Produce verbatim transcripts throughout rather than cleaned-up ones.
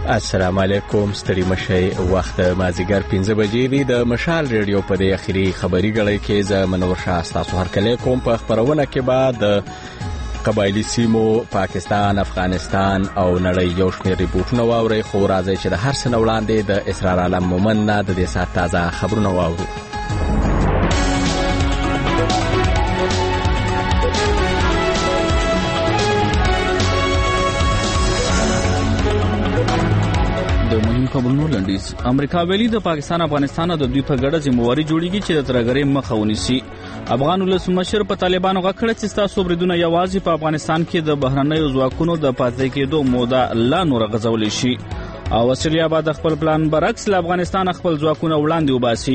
السلام علیکم، ستړي مشئ. وخت مازیګر پنځه بجې دی. د مشال ریډیو په دې اخیری خبري غړی کې زه منور شاه تاسو هرکلی کوم. په خبرونه کې بعد د قبایلی سیمو پاکستان، افغانستان او نړۍ یو شمېر ریپورټونه واورئ، خو راځئ چې د هر څه نه وړاندې د اسرار عالم مومن نه د دې ساعت تازه خبرونه واورو. خبرونو لنډیز. امریکا ویلي د پاکستان افغانستان د دوی په ګډه ذمہواري جوړیږي چې د ترهګرۍ مخه ونیسي. افغان ولسمشر په طالبانو غږ کړی چې تاسو بریدونه یوازې په افغانستان کې د بهرنیو ځواکونو د پاتې کېدو موده لا نور غځولی شي او استرالیا به د خپل پلان برعکس له افغانستان خپل ځواکونه وړاندې وباسي.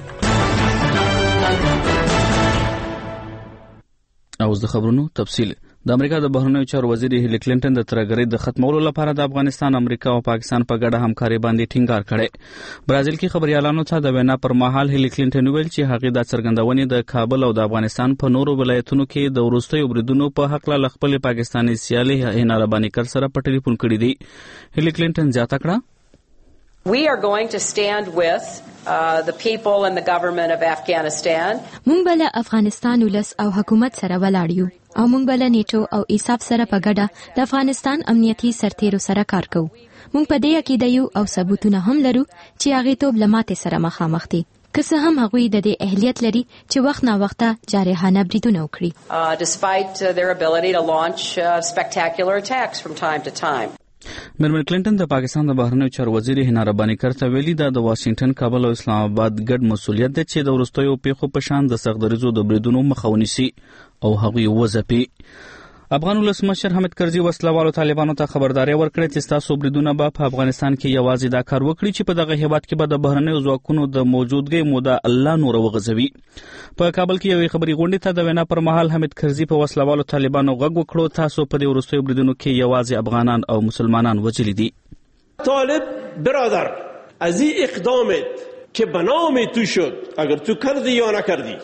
اوس د خبرونو تفصیل. د امریکا د بهرنیو چارو وزیر هیلی کلینټن د ترهګرۍ د ختمولو لپاره د افغانستان، امریکا او پاکستان په ګډه همکاري باندې ټینګار کړي. برازیل کې خبريالانو ته د وینا پر مهال هیلی کلینټن ویل چې هغه د څرګندونې د کابل او د افغانستان په نورو ولایتونو کې د وروستیو بریدونو په حق له خپل پاکستاني سیالي هینا رباني کر سره په ټلیفون کړی دی. هیلی کلینټن زیاته کړه: We are going to stand with uh, the people and the government of Afghanistan. مونږ بل افغانستان ولس او حکومت سره ولاړ یو او مونږ بل نیټو او ایساف سره په ګډه د افغانستان امنیتي سرتیرو سره کار کوو. مونږ په دې عقیده یو او ثبوتونه هم لرو چې هغه توب لماته سره مخامخ دي، که څه هم هغوی د دې اهلیت لري چې وخت نه وخته جارحانه بریدونه وکړي. Uh, despite uh, their ability to launch uh, spectacular attacks from time to time. میرمن کلینټن د پاکستان د بهرنیو چارو وزیر هینا رباني کر ته ویلي دا د واشنگټن، کابل او اسلام آباد ګډ مسؤلیت دی چې د وروستیو پیښو په شان د سختدریزو د بریدونو مخه ونیسي او هغوی وځپي. افغان ولسمشر حامد کرزي وسلوالو طالبانو ته خبرداري ورکړه چې تاسو بریدونه به په افغانستان کې یوازې دا کار وکړي چې په دغه هیواد کې به د بهرنیو ځواکونو د موجودګۍ موده الله نور وغځوي. په کابل کې یوې خبري غونډې ته د وینا پر مهال حامد کرزي په وسلوالو طالبانو غږ وکړو: تاسو په دې وروستیو بریدونو کې یوازې افغانان او مسلمانان وژلي دي. طالب برادر از این اقدامت که به نام تو شد، اگر تو کردی یا نکردی،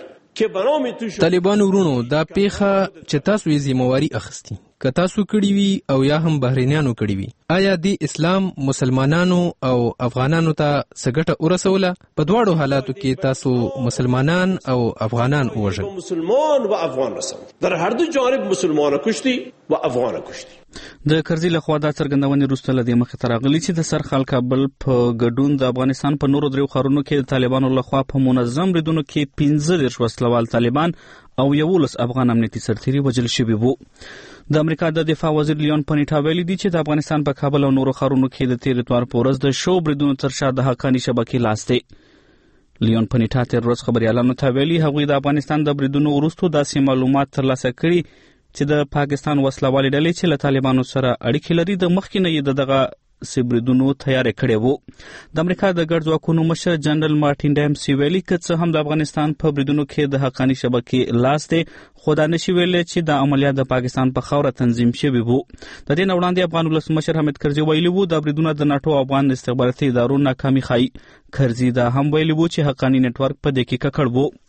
طالبان ورونو دا پیخه چې تاسو یې ذمہواري اخیستی، که تاسو کړی وي او یا هم بهرنیانو کړی وي، آیا دی اسلام مسلمانانو او افغانانو ته سګټه ورسوله؟ په دواړو حالاتو کې تاسو مسلمانان او افغانان وژل. مسلمان و افغان رسول در هر دو جانب مسلمان کشتی و افغان کشتی. د کرزي له خوا دا څرګندونې وروسته له دې مخې ته راغلي چې د سرخال کابل په ګډون د افغانستان په نورو دریو ښارونو کې د طالبانو له خوا په منظم بریدونو کې پنځه دېرش وسلوال طالبان او یولس افغان امنیتي سرتیري وژل شوي وو. د امریکا د دفاع وزیر لیون پنیټا ویلي دي چې د افغانستان په کابل او نورو ښارونو کې د تیر اتوار په ورځ د شو بریدونو تر شا د حقاني شبکې لاس دی. لیون پنیټا تیر ورځ خبريالانو ته ویلي هغوی د افغانستان د بریدونو وروسته داسې معلومات ترلاسه کړي چې د پاکستان وسلوالې ډلې چې له طالبانو سره اړیکې لري د مخکې نه یې د دغه سبریدونو تیاری کړی وو. د امریکا د ګډ ځواکونو مشر جنرال مارټین ډیمسي ویلي که څه هم د افغانستان په بریدونو کې د حقاني شبکې لاس دی، خو دا نشي ویلی چې دا عملیات د پاکستان په خاوره تنظیم شوي وو. د دې نه وړاندې افغان ولسمشر حامد کرزي ویلي وو دا بریدونه د ناټو او افغان استخباراتي ادارو ناکامي ښایي. کرزي دا هم ویلي وو چې حقاني نیټورک په دې کې ککړ وو.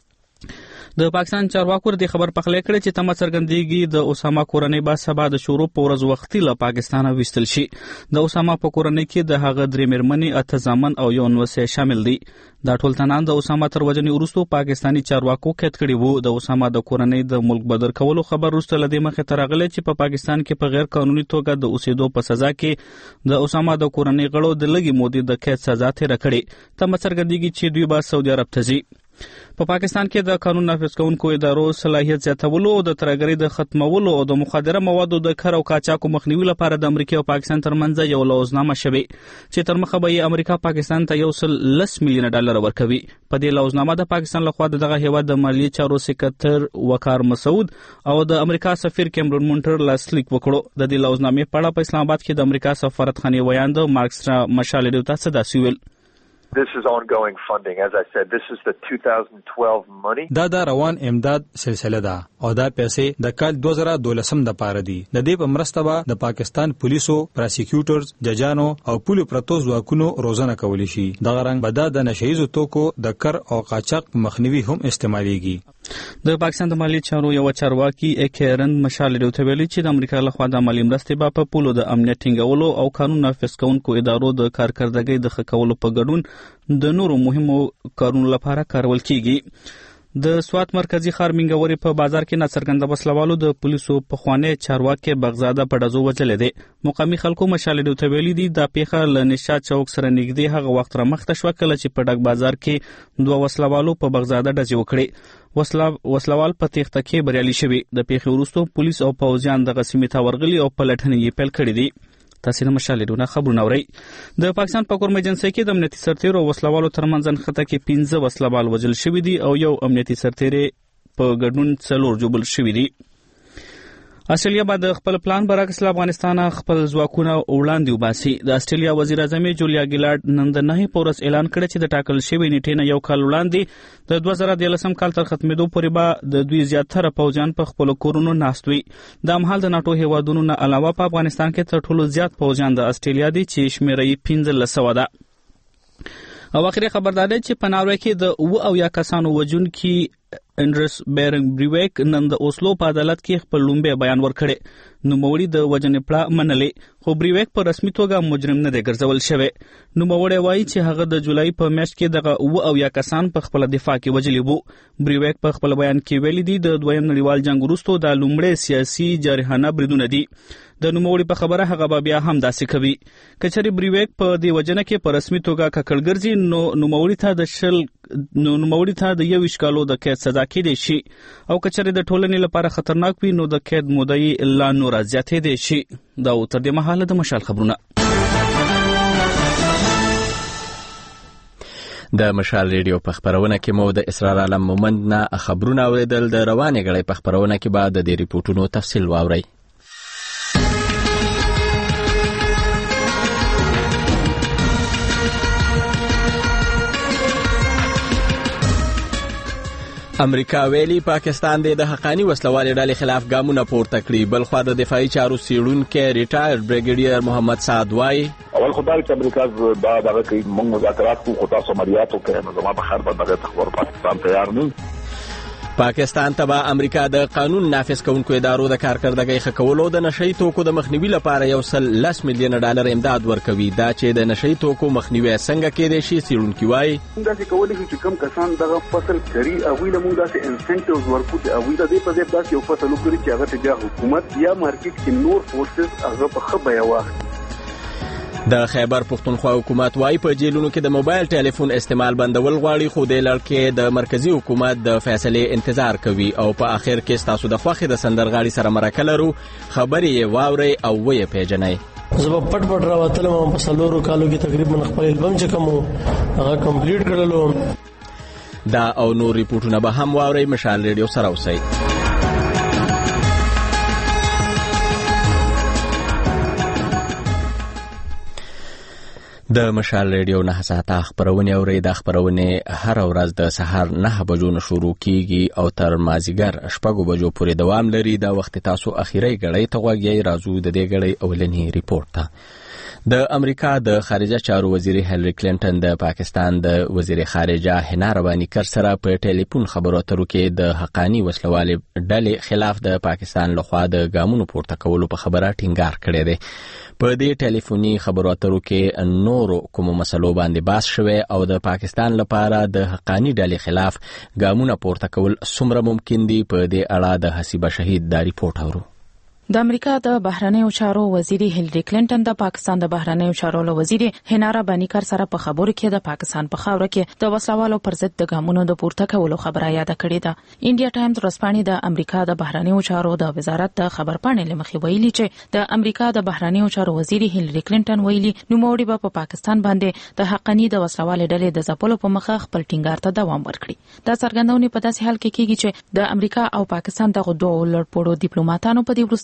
د پاکستان چارواکو د خبر پخلی کړی چې تمه څرګندېږي د اسامه کورنۍ به سبا د شروع په ورځ وختي له پاکستانه ویستل شي. د اسامه په کورنۍ کې د هغه درې مېرمنې، اته زامن او یو نوسی شامل دي. دا ټول تنان د اسامه تر وژنې وروسته پاکستاني چارواکو قید کړي وو. د اسامه د کورنۍ د ملک بدر کولو خبر وروسته له دې مخې ته راغلی چې په پاکستان کې په غیر قانوني توګه د اوسېدو په سزا کې د اسامه د کورنۍ غړو د لږې مودې د قید سزا تېره کړې. تمه څرګندېږي چې دوی به سعودي عرب ته ځي. په پاکستان کې د قانون نافذ کوونکو ادارو صلاحیت زیاتولو او د ترهګرۍ د ختمولو او د مخدره موادو د کار او قاچاقو مخنیوي لپاره د امریکا او پاکستان ترمنځ یو لوزنامه شوې چې تر مخه به یې امریکا پاکستان ته یو سل لس میلیونه ډالر ورکوي. په دې لوزنامه د پاکستان لخوا دغه هیواد د مالیې چارو سکرټر وقار مسعود او د امریکا سفیر کیمرون مونټر لاسلیک وکړو. د دې لوزنامې په اړه په اسلام آباد کې د امریکا سفارتخانې ویاند مارکس مشال ډیو ته څه داسې ویل: This is ongoing funding. As I said, this is the two thousand twelve money. دا دا روان امداد سلسله ده او دا پیسې د کال دوه زره دولسم د پاره دي. د دې په مرسته به د پاکستان پولیسو، پراسیکیوټرز، ججانو او پولیو پرتو ځواکونو روزنه کولی شي. دغه رنګ به دا د نشهیزو توکو د کر او قاچاق مخنیوي هم استعماليږي. د پاکستان د مالی چارو یو چارواکي اکرن مشال ډیو ته ویلي چې د امریکا لخوا د مالی مرستې په با پولو د امنیت ټینګولو او قانون نافذ کوونکو ادارو د کارکردګۍ د ښه کولو په ګډون د نورو مهمو کارونو لپاره کارول کیږي. د سوات مرکزی ښار منګوري په بازار کې ناڅرګنده وسلوالو د پولیسو په خوانه چارواکي بغزاده په ډزو وجلې دي. مقامی خلکو مشال ډیو ته ویلي دي د پیښه ل نشاد چوک سره نږدې هغه وخت را مخته شو کله چې په ډک بازار کې دوه وسلوالو په بغزاده ډزې وکړې. وسلا وسلوال په تخته کې بریالي شوی. د پیښې وروسته پولیس او پوځیان د غسیمې ته ورغلي او په لټنې یې پیل کړې دي. تاسو د مشالېدونه خبرونه اورئ. د پاکستان په کورمه ایجنسۍ کې د امنیتي سرتیرو او وسلوالو ترمنځ نښته کې پنځه وسلوال وژل شوي دي او یو امنیتي سرتیری په ګډون څلور جوړل شوي دي. استرالیا بعد د خپل پلان برعکس افغانستان خپل ځواکونه وړاندې وباسي. د استرالیا وزیر اعظم جولیا ګیلارډ نن د نه پورس اعلان کړ چې د ټاکل شوی نیټې نه یو کال وړاندې د دوه زره دولسم کال تر ختمېدو پورې به د دوی زیاتره پوځیان په خپل کورونو ناست وي. د امحال د ناتو هیوادونو نه علاوه په افغانستان کې تر ټولو زیات پوځیان د استرالیا دي چې شمیره یې پنځلس سوه ده. او اخري خبردار دی چې په ناروې کې د اوه اویا کسانو وژونکي انډرس بیرنګ بریویک نن د اوسلو په عدالت کې خپل لومبه بیان ورکړي. نوموړي د وژنې پړه منلې خو بریویک په رسمي توګه مجرم نه دی ګرځول شوی. نوموړی وایي چې هغه د جولای په میاشت کې دغه اوه اویا کسان په خپل دفاع کې وژلي وو. بریویک په خپل بیان کې ویلي دی د دویم نړیوال جنگ وروسته د لومړي سیاسي جارحانه بریدونه دي. د نوموړي په خبره هغه به بیا هم داسې کوي. کچري بریویک په دې وجنه کې په رسمي توګه ککړګرځي نو نوموړي ته د شل نو نوموړي ته د یو اشکالو د قید سزا کېدای شي او کچري د ټولنې لپاره خطرناک وي نو د قید موده یې لا نور زیاتېدای شي. دا تر دې مهاله د مشال خبرونه. د مشال ریډیو په خبرونه کې مو د اسرار عالم مومند نه خبرونه اوریدل. د روانې غړي په خبرونه کې بعد د ریپورتونو تفصیل واورئ. امریکا ویلي پاکستان د حقانی وسلوالې ډلې خلاف ګامونه پورته کړي. بل خو د دفاعي چارو څیړونکي ریټایر بریګیډیر محمد سعد وایي اول خدای چې امریکا دا دغه کوي موږ مذاکرات کوو خو تاسو عملیات وکړئ نو زما په خیر به دغه خبر پاکستان تیار نه. پاکستان ته به امریکا د قانون نافذ کوونکو ادارو د کارکردګۍ ښه کولو د نشئی توکو د مخنیوي لپاره یو سل لس میلیونه ډالر امداد ورکوي. دا چې د نشئی توکو مخنیوي څنګه کېدای شي څیړونکي وایي دا چې کولی شي چې کوم کسان دغه فصل کوي او ویل موږ داسې انسنټیوز ورکو چې او د دې په ځای داسې یو فصل وکړي چې هغه ته بیا حکومت یا مارکیټ کې نور فورسز هغه په ښه بیه واخلي. د خیبر پختونخوا حکومت وايي په جیلونو کې د موبایل ټلیفون استعمال بندول غواړي خو د لړکې د مرکزی حکومت د فیصلې انتظار کوي او په اخر کې تاسو د خوخي د سندرغاړي سره مرکه لرو. خبري یې واوري او وې پیژنئ. زه په پټ پټ راوتلم په سلورو کالو کې تقریبا خپل البم چې کوم هغه کمپلیټ کړلو. دا او نور ریپورتونه به هم واوري. مشال ریډیو سره اوسئ. د مشال ریډیو نه ساعته خبرونه اوري. د خبرونه هر ورځ د سهار نه بجو نه شروع کیږي او تر مازیګر شپږ بجو پورې دوام لري. دا وخت تاسو اخیری غړی ته وګورئ. راځو د دې غړی اولنی ریپورت ته. د امریکا د خارجه چارو وزیر هیلری کلینټن د پاکستان د وزیر خارجه حنا روانی کر سره په ټلیفون خبرو اترو کې د حقانی وسلوالې ډلې خلاف د پاکستان لخوا د ګامونو پورته کولو په خبره ټینګار کړی دی. په دې ټلیفوني خبرو اترو کې نور کوم مسلو باندې باس شوه او د پاکستان لپاره د حقانی ډلې خلاف ګامونه پورته کول څومره ممکن دي په دې اړه د حسیبه شهید دا ریپورت اورو. د امریکا د بهرنیو چارو وزیر هیلری کلینټن د پاکستان د بهرنیو چارو وزیر هنارا بانیکر سره په خبرو کې د پاکستان په خاور کې د وسلوالو پر ضد د ګامونو د پورته کولو خبره یاد کړې ده. انډیا ټایمز ورځپاڼې د امریکا د بهرنیو چارو د وزارت د خبرپاڼې لمخې ویلي چې د امریکا د بهرنیو چارو وزیر هیلری کلینټن ویلي نوموړي به په پاکستان باندې د حقانی د وسلوالې ډلې د ځپلو په مخه خپل ټینګار ته دوام ورکړي. دا څرګندونه په داسې حال کې کیږي چې د امریکا او پاکستان دغه دوه لړپوړو ډیپلوماټانو په دې وروستي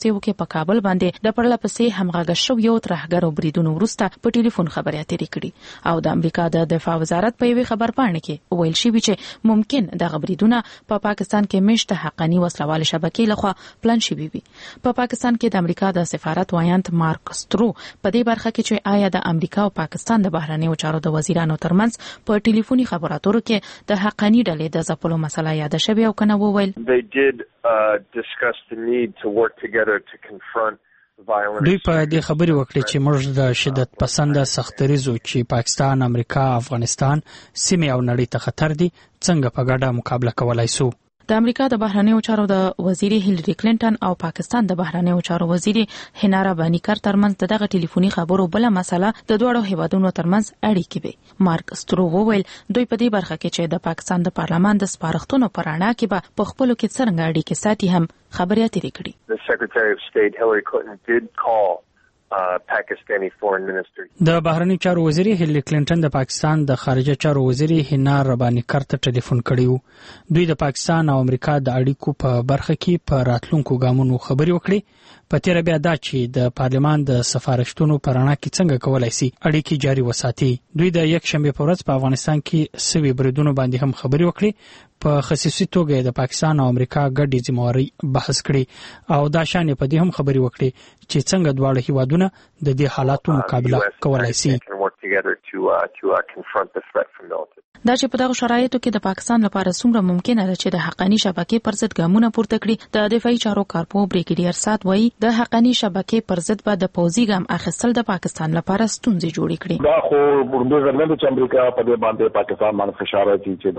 شپږ کې په کابل باندې د پرله پسې همغږي شو یو ترهګر بریدونو وروسته په ټلیفون خبرې اترې کړي او د امریکا د دفاع وزارت په یوه خبر پاڼه کې ویل شوی چې ممکن د بریدونه په پا پاکستان کې مشته حقانی وسلوال شبکې لخوا پلان شوی وي. په پا پاکستان کې د امریکا د سفارت وایانت مارک سترو په دې برخه کې چې آیا د امریکا او پاکستان د بهرنیو چارو د وزیرانو ترمنځ په ټلیفوني خبرو اترو کې د حقانی ډلې د ځپلو مسله یاد شوی او کنه وویل They did uh, discuss the need to work together to confront دوی په دې خبرې وکړې چې موږ د شدت پسند سختریزو چې پاکستان، امریکا، افغانستان، سیمه او نړۍ ته خطر دي څنګه په ګډه مقابله کولای شو. د امریکا د بهرنیو چارو د وزیر هیلری کلینټن او پاکستان د بهرنیو چارو وزیر هنارا بانیکر ترمنځ دغه ټلیفوني خبرو بل مسله د دوړو هیوادونو ترمنځ اړیکې وي. مارک سترو وویل دوی په دې برخه کې چې د پاکستان د پارلمان د سپارښتنو پر اړه کې به په خپلو کې څنګه اړیکې ساتي هم خبرې اترې کړي. The Secretary of State Hillary Clinton did call Uh, Pakistani foreign minister. د بهرنی چارو وزیر هیلری کلینټن د پاکستان د خارجه چارو وزیر هنار ربانی کرته ټلیفون کړیو. دوی د پاکستان او امریکا د اړیکو په برخه کې په راتلونکو ګامونو خبرې وکړي. په تیر بیا دا چې د پارلمان د سفارښتونو پر اړه کې څنګه کولای شي اړیکې جاري وساتي. دوی د یک شنبه په ورځ په افغانستان کې سوي بریدونو باندې هم خبرې وکړي. په خصوصي توګه د پاکستان او امریکا ګډې ذمہواری بحث کړي او دا شان په دې هم خبرې وکړي چې څنګه دواړه هیوادونه د دې حالاتو مقابله کولای شي. دا چې په دغه شرایطو کې د پاکستان لپاره څومره ممکنه ده چې د حقانی شبکې پر ضد ګامونه پورته کړي. د دفاعي چارو کارپو بریګیډیر سات وایي د حقانی شبکې پر ضد به د پوځي ګام اخیستل د پاکستان لپاره ستونزې جوړې کړي. دا خو ورنده ځنه چې امریکا په دې باندې پاکستان باندې فشار اچي چې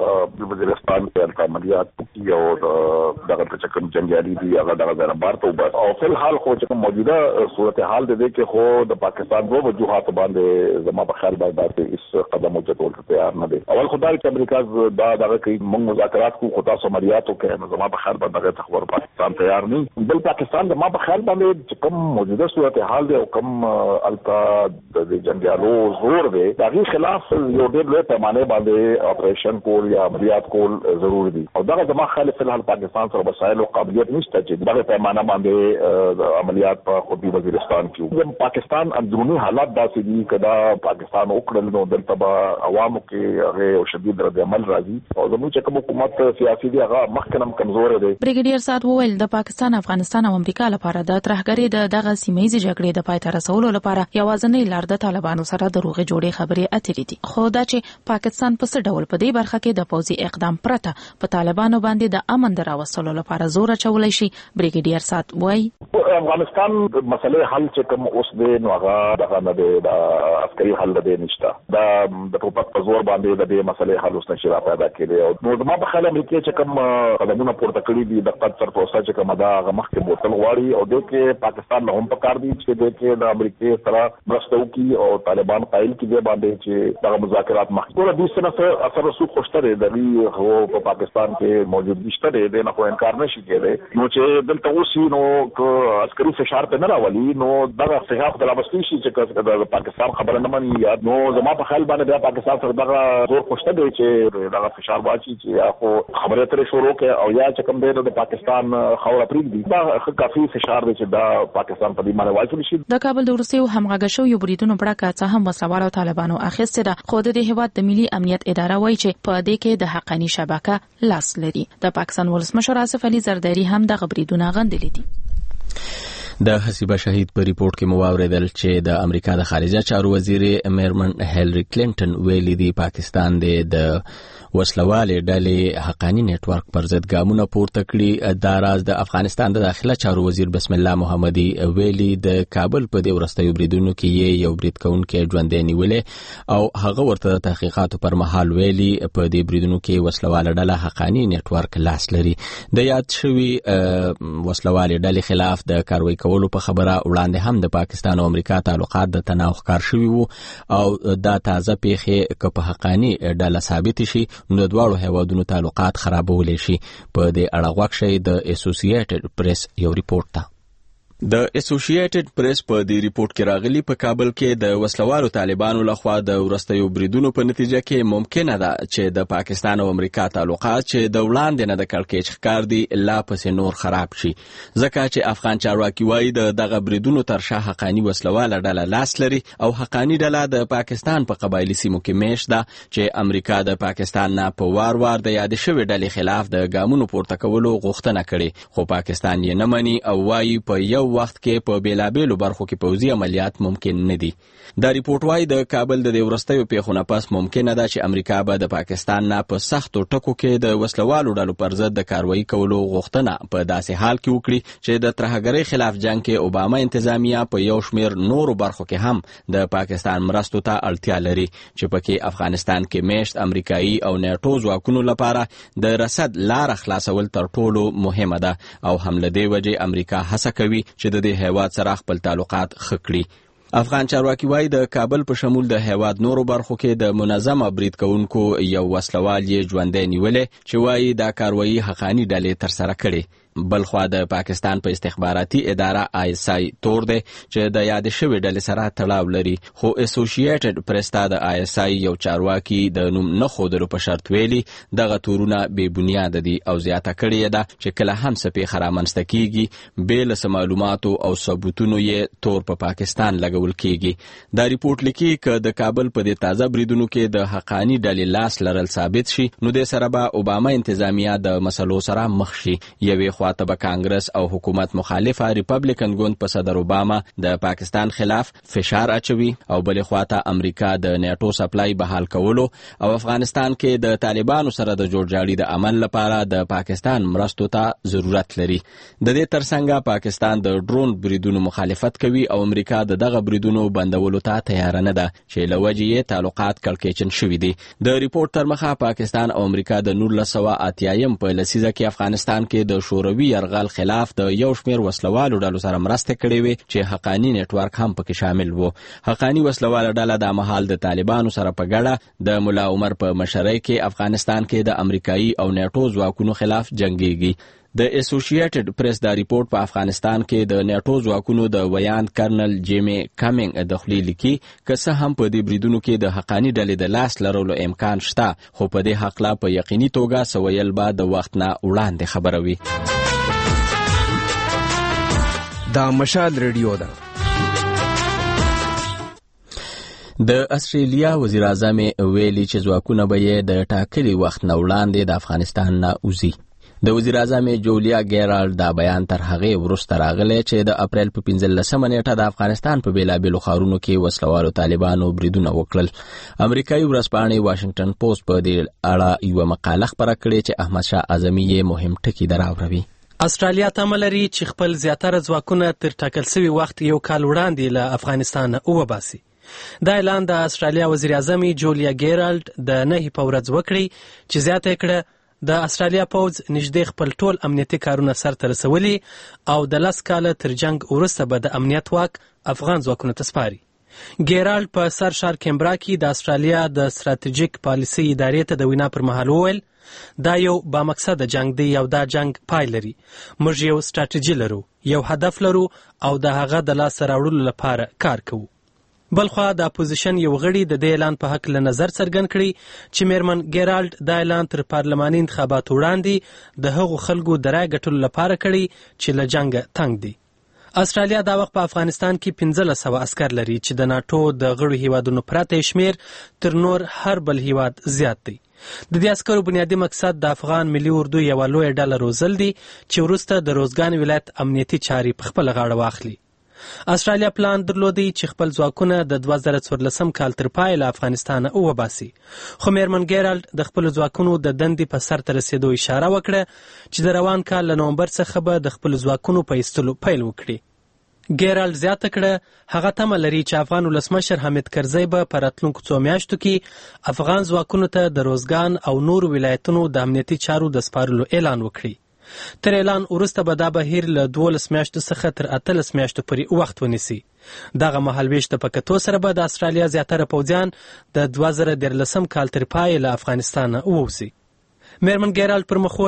د وزیرستان په عملیات کې او دغه چې کوم جنگیالي دي هغه دغه ځای بارته وبس او په حال خو چې موجوده صورتحال دې کې خو د پاکستان دوه وجوهات باندې زما په خیال باندې اس قدم وچتول تیار نه دي. اول خدای چې امریکا دا دغه کې موږ مذاکرات کو خو تاسو عملیاتو کې نو زما په خیال باندې خبر پاکستان تیار نه. بل پاکستان زما په خیال باندې کوم موجوده صورتحال دی او کوم الکا د جنگیالو زور دی دغه خلاف یو ډېر لوی پیمانه باندې اپریشن کول یا عملیات کول ضروري دي او دغه زما خیال په حال پاکستان سره وسایل او قابلیت نشته چې دغه پیمانه باندې عملیات په خودي وزیرستان کې. پاکستان اندرونی حالات داسې دي کدا پاکستان وکړل نو دلته به عوامو کې هغه او شدید رد عمل راځي او زموږ چې کوم حکومت سیاسي دی هغه مخکنم کمزور دی. بریګیډیر سات وویل د پاکستان، افغانستان او امریکا لپاره د ترهګرۍ د دغه سیمه‌یزې جګړې د پای ته رسولو لپاره یوازینی لار د طالبانو سره د روغې جوړې خبرې اترې دي. خو دا چې پاکستان په څه ډول په دې برخه کې د پوځي اقدام پرته په طالبانو باندې د امن دراوستلو لپاره زور اچولای شي. بریګیډیر سات وایي افغانستان مسلې حل چې کوم اوس دی نو هغه دغه نه دی د عسکري حل دی نشته. دا د ټوپک په زور باندې د دې مسلې حل اوس نشي را پیدا کېدی او نو زما په خیال امریکا چې کوم قدمونه پورته کړی دي د قد تر اوسه چې کوم دا مخکې بوتل غواړي او د کې پاکستان له هم پکار دي چې د کې د امریکا سره مرسته وکړي او طالبان قائل کړي باندې چې دغه مذاکرات مخکې د سره اثر رسوخ خوشته دی د هو په پاکستان کې موجود نشته دی نه خو انکار نشي کېدی نو چې دلته اوسې نو عسکري فشار په نه راولي نو دغه څنګه د لابستي شي چې د پاکستان خبره نه مانی یا نو زما په خیال باندې د پاکستان سره دغه زور خوشته دی چې دغه فشار واچي چې اخو خبره ترې شروع کړي او یا چې کوم دی د پاکستان خوره پریږدي دا کافي فشار دی چې دا پاکستان په دې باندې واچي شي. د کابل د روسیې همغږي شو یو بریدونو پړه کا هم وسوال او طالبانو اخیسته ده خو د هیواد د ملي امنیت اداره وایي چې په دې کې د حقانی شبکه لاس لري. د پاکستان ولسمشر آصف علي زرداری هم د بریدونو غندلې دي. د حسیبه شهید په ریپورت کې مو واوریدل چې د امریکا د خارجه چارو وزیر میرمن هیلری کلینټن ویلي دی پاکستان د وسلوالې ډلې حقانی نت ورک پر ضد ګامونه پورته کړي. دا راز د افغانستان د داخله چارو وزیر بسم الله محمدي ویلي د کابل په دې ورستیو بریدونو کې یو برید کوونکی ژوندې نیولې او هغه ورته د تحقیقاتو پر مهال ویلي په دې بریدونو کې وسلواله ډله حقانی نت ورک لاس لري. د یاد شوی وسلوالې ډلې خلاف د کاروي کولو په خبره وړاندې هم د پاکستان او امریکا تعلقات د تناوب ښکار شوي وو او دا تازه پیښې که په حقانی ډله ثابت شي نو د دواړو هیوادونو تعلقات خرابولی شي. په دې اړه غوږ شئ د اسوسییټډ پریس یو ریپورت ته. د اسوسییټډ پریس په دې ریپورت کې راغلي په کابل کې د وسلوالو طالبانو لخوا د ورستیو بریدونو په نتیجه کې ممکنه ده چې د پاکستان او امریکا تعلقات چې د وړاندې نه د کړکېچ ښکار دي لا پسې نور خراب شي ځکه چې افغان چارواکي وایي د دغه بریدونو تر شا حقاني وسلواله ډله لاس لري او حقاني ډله د پاکستان په قبایلي سیمو کې میشت ده چې امریکا د پاکستان نه په وار وار د یادې شوې ډلې خلاف د ګامونو پورته کولو غوښتنه کړې خو پاکستان یې نه مني او وایي په یو وخت کې په بیلابیلو برخو کې پوځي عملیات ممکن نه دي. دا ریپورت وايي د کابل د ورستیو پیښو نه پس ممکنه ده چې امریکا به د پاکستان نه په سختو ټکو کې د وسلوالو ډلو پر ضد د کاروایی کولو غوښتنه په داسې حال کې وکړي چې د ترهګرۍ خلاف جنگ کې اوباما انتظامیه په یو شمیر نورو برخو کې هم د پاکستان مرستو ته اړتیا لري چې پکې افغانستان کې میشت امریکایي او نیټو ځواکونو لپاره د رسد لار خلاصول تر ټولو مهمه ده او هم له دې وجې امریکا هڅه کوي چې د هیواد سره خپل تعلقات ښه کړي. افغان چارواکي وایي د کابل په شمول د هیواد نورو برخو کې د منظمه برید کوونکو یو وسلوال یې ژوندی نیولې چې وایي دا کاروایی حقاني ډلې ترسره کړې. بلخوا د پاکستان په استخباراتي اداره آی اس آی تور دی چې د یاد شوې ډلې سره تړاو لري خو اسوسییټډ پریس ته د آی اس آی یو چارواکي د نوم نه ښودلو په شرط ویلي دغه تورونه بې بنیاده دي او زیاته کړې ده چې کله هم څه پیښه رامنځته کیږي بې له معلوماتو او ثبوتونو یې تور په پاکستان لګول کیږي. دا ریپورت لیکي که د کابل په دې تازه بریدونو کې د حقاني ډلې لاس لرل ثابت شي نو د سره به اوباما انتظامیه د مسلو سره مخ شي. یوې خواته به کانګرس او حکومت مخالفه ریپبلیکن ګوند په صدر اوباما د پاکستان خلاف فشار اچوي او بلې خواته امریکا د نیټو سپلای بحال کولو او افغانستان کې د طالبانو سره د جوړجاړي د عمل لپاره د پاکستان مرستو ته ضرورت لري. د دې ترڅنګ پاکستان د ډرون بریدونو مخالفت کوي او امریکا د دغه بریدونو بندولو ته تیار نه ده چې له وجې یې تعلقات کړکېچن شوي دي. د ریپورت تر مخه پاکستان او امریکا د نولس سوه اتیایم په لسیزه کې افغانستان کې د شوروي یرغل خلاف د یو شمیر وسلوالو ډلو سره مرسته کړې وي چې حقاني نیټورک هم پکې شامل وو. حقاني وسلواله ډله د مهال د طالبانو سره په ګډه د مولا عمر په مشرۍ کې افغانستان کې د امریکایي او نیټو ځواکونو خلاف جنګيږي. د اسوسییټډ پریس دا ریپورت په افغانستان کې د نیټو ځواکونو د ویان کرنل جیمی کامینګ د خلی لیکي که څه هم په دې بریدونو کې د حقاني ډلې د لاس لرلو امکان شته خو په دې حق لا په یقیني توګه سویل با د وخت نه وړاندې خبروي. دا مشال ریډیو ده. د استرالیا وزیر اعظم ویلي چې ځواکونه به یې د ټاکلي وخت نه وړاندې د افغانستان نه وځي. د وزیر اعظم جولیا ګیرالډ دا بیان تر هغې وروسته راغلی چې د اپریل په پنځلسمه نیټه د افغانستان په بیلابیلو ښارونو کې وسلوالو طالبانو بریدونه وکړل. امریکایي ورځپاڼې واشنګټن پوسټ په دې اړه یوه مقاله خپره کړې چې احمدشاه اعظمي یې مهم ټکي دراوروي. استرالیا تمه لري چې خپل زیاتره ځواکونه تر ټاکل شوي وخت یو کال وړاندې له افغانستان وباسي. دا اعلان د استرالیا وزیر اعظم جولیا ګیرالډ د نهي په ورځ وکړي چې زیاته کړه د استرالیا پوځ نږدې خپل ټول امنیتي کارونه سرته رسولي او د لس کاله تر جنگ وروسته به د امنیت واک افغان ځواکونو ته سپاري. ګیرالډ په سر شهر کیمبرا کې د استرالیا د ستراتیژیک پالیسي ادارې ته د وینا پر مهال وویل دا یو با مقصد جنگ دی او دا جنگ پای لري. موږ یو ستراتیژي لرو، یو هدف لرو او د هغه د لاسته راوړلو لپاره کار کوو. بلخوا د اپوزیشن یو غړي د دې اعلان په حق له نظر څرګند کړي چې میرمن ګیرالډ دا اعلان تر پارلماني انتخاباتو وړاندې د هغو خلکو د رایې ګټلو لپاره کړي چې له جنګه تنګ دي. استرالیا دا وخت په افغانستان کې پنځلس سوه عسکر لري چې د ناټو د غړو هیوادونو پرته شمیر تر نور هر بل هیواد زیات دی. د دې عسکرو بنیادی مقصد د افغان ملي اردو یوه لویه ډله روزل دي چې وروسته د روزګان ولایت امنیتي چارې په خپله غاړه واخلي. استرالیا پلان درلودی چې خپل ځواکونه د دوه زره څوارلسم کال تر پای له افغانستانه وباسي خو میرمن ګیرالډ د خپلو ځواکونو د دندې په سرته رسېدو اشاره وکړه چې د روان کال له نومبر څخه به د خپلو ځواکونو په ایستلو پیل وکړي. ګیرالډ زیاته کړه هغه تمه لري چې افغان ولسمشر حامد کرزی به په راتلونکو څو میاشتو کې افغان ځواکونو ته د روزګان او نورو ولایتونو د امنیتي چارو د سپارلو اعلان وکړي. تر اعلان وروسته به دا بهیر له دولس میاشتو څخه تر اتلس میاشتو پورې وخت ونیسي. دغه مهالویش ته په کتو سره به د استرالیا زیاتره پوځیان د دوه زره دیارلسم کال تر پای له افغانستانه ووځي. میرمن ګیرالډ پر مخ وویل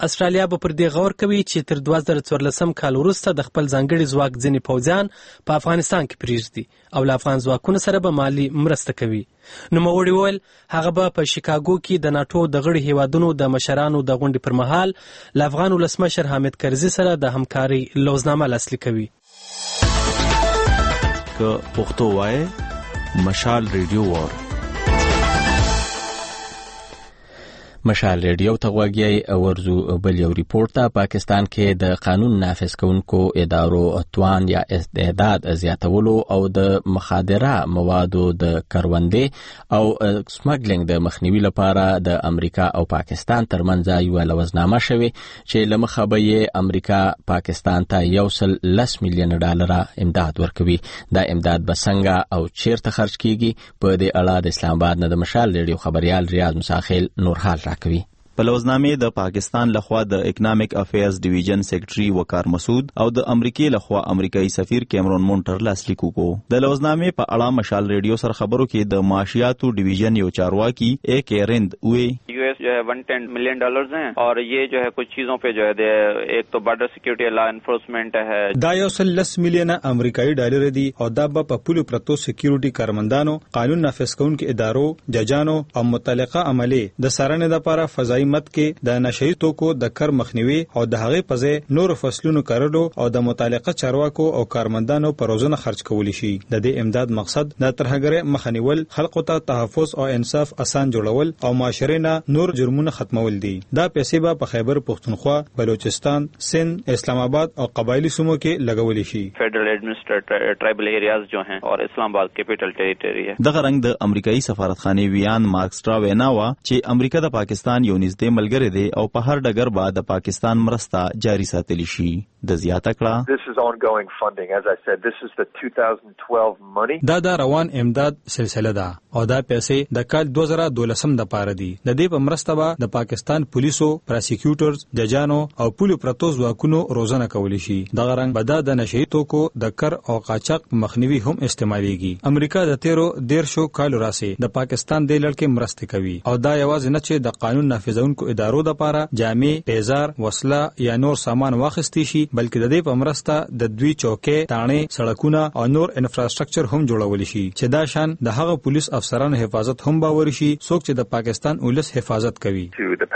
استرالیا به پر دې غور کوي چې تر دوه زره څوارلسم کال وروسته د خپل ځانګړي ځواک ځینې پوځیان په افغانستان کې پرېږدي او له افغان ځواکونو سره به مالي مرسته کوي. نوموړي وویل هغه به په شیکاګو کې د ناټو د غړي هیوادونو د مشرانو د غونډې پر مهال له افغان ولسمشر حامد کرزي سره د همکارۍ لوزنامه لاسلیک کوي. که پښتو وایي مشال ریډیو وار مشال ریډیو ته غوږی ورزو بل یو ریپورت ته. پاکستان کې د قانون نافذ کوونکو ادارو توان یا استعداد زیاتولو او د مخادره موادو د کروندې او سمګلینګ د مخنیوي لپاره د امریکا او پاکستان ترمنځ یو لوزنامه شوی چې لمخه به یې امریکا پاکستان ته یو سل لس میلیون ډالر امداد ورکوي. دا امداد به څنګه او چیرته خرج کیږي؟ په دې اړه د اسلام آباد نه د مشال ریډیو خبريال ریاض مساخیل نور حال کوي. په لوزنامې د پاکستان لخوا د اکنامک افیرز ډیویژن سیکریټري وقار مسعود او د امریکای لخوا امریکایي سفیر کیمرون مونټر لاسلیک وکړو. د لوزنامې په اړه مشال ریډیو سره خبرو کې د معاشیاتو ډیویژن یو چارواکي اے کے رند وی یو ایس جو ہے ون ٹین ملین ڈالرز ہیں اور یہ جو ہے کچھ چیزوں پہ جو ہے ایک تو بارڈر سیکورٹی لا انفورسمنٹ ہے. دا یو سل لس میلیون امریکایي ډالر دي او دا په پولو پرتو سکیورټي کارمندانو قانون نافذ کوونکو ادارو ججانو او متعلقه عملي د سرانه لپاره فضایي مت کې د نشئی توکو د کار مخنیوي او د هغې په ځای نور فصلونو کارلو او د متعلقه چارواکو او کارمندانو پر روزنه خرج کولی شي. د دې امداد مقصد د ترهګرۍ مخنیول، خلکو ته تحفظ او انصاف آسان جوړول او معاشرې نه نور جرمونه ختمول دي. دا پیسې به په خیبر پختونخوا، بلوچستان، سند، اسلام آباد او قبایلی سیمو کې لګول شي. فیڈرل ایڈمنسٹریټر ټرایبل ایریاز جو ہیں اور اسلام آباد کیپټل ټریټری ہے. دغه رنګ د امریکایي سفارتخانه ویان مارکسټرا وینا وا چې امریکا د پاکستان یو نږدې ملګری دی او په هر ډګر به د پاکستان مرسته جاری ساتلی شي. د زیاته کړه This is ongoing funding. As I said, this is the two thousand twelve money. دا د روان امداد سلسله ده او دا پیسې د کال دوه زره دولسم د پاره دي. د دې په مرسته به د پاکستان پولیسو، پراسیکیوټرز، ججانو او پولیو پرتو ځواکونو روزنه کولی شي. دغه رنګ به دا د نشئی توکو د کر او قاچاق مخنیوي هم استعمالېږي. امریکا د تیرو دیرشو کالو راسې د پاکستان د لړکې مرسته کوي او دا یوازې نه چې د قانون نافذونکو ادارو د پاره جامع، پیزار، وسله یا نور سامان واخیستی شي، بلکې د دې په مرسته د دوی چوکۍ، تاڼې، سړکونه او نور انفراستراکچر هم جوړول شي چې دا شان د هغه پولیس افسرانو حفاظت هم باور شي څوک چې د پاکستان ولس حفاظت کوي.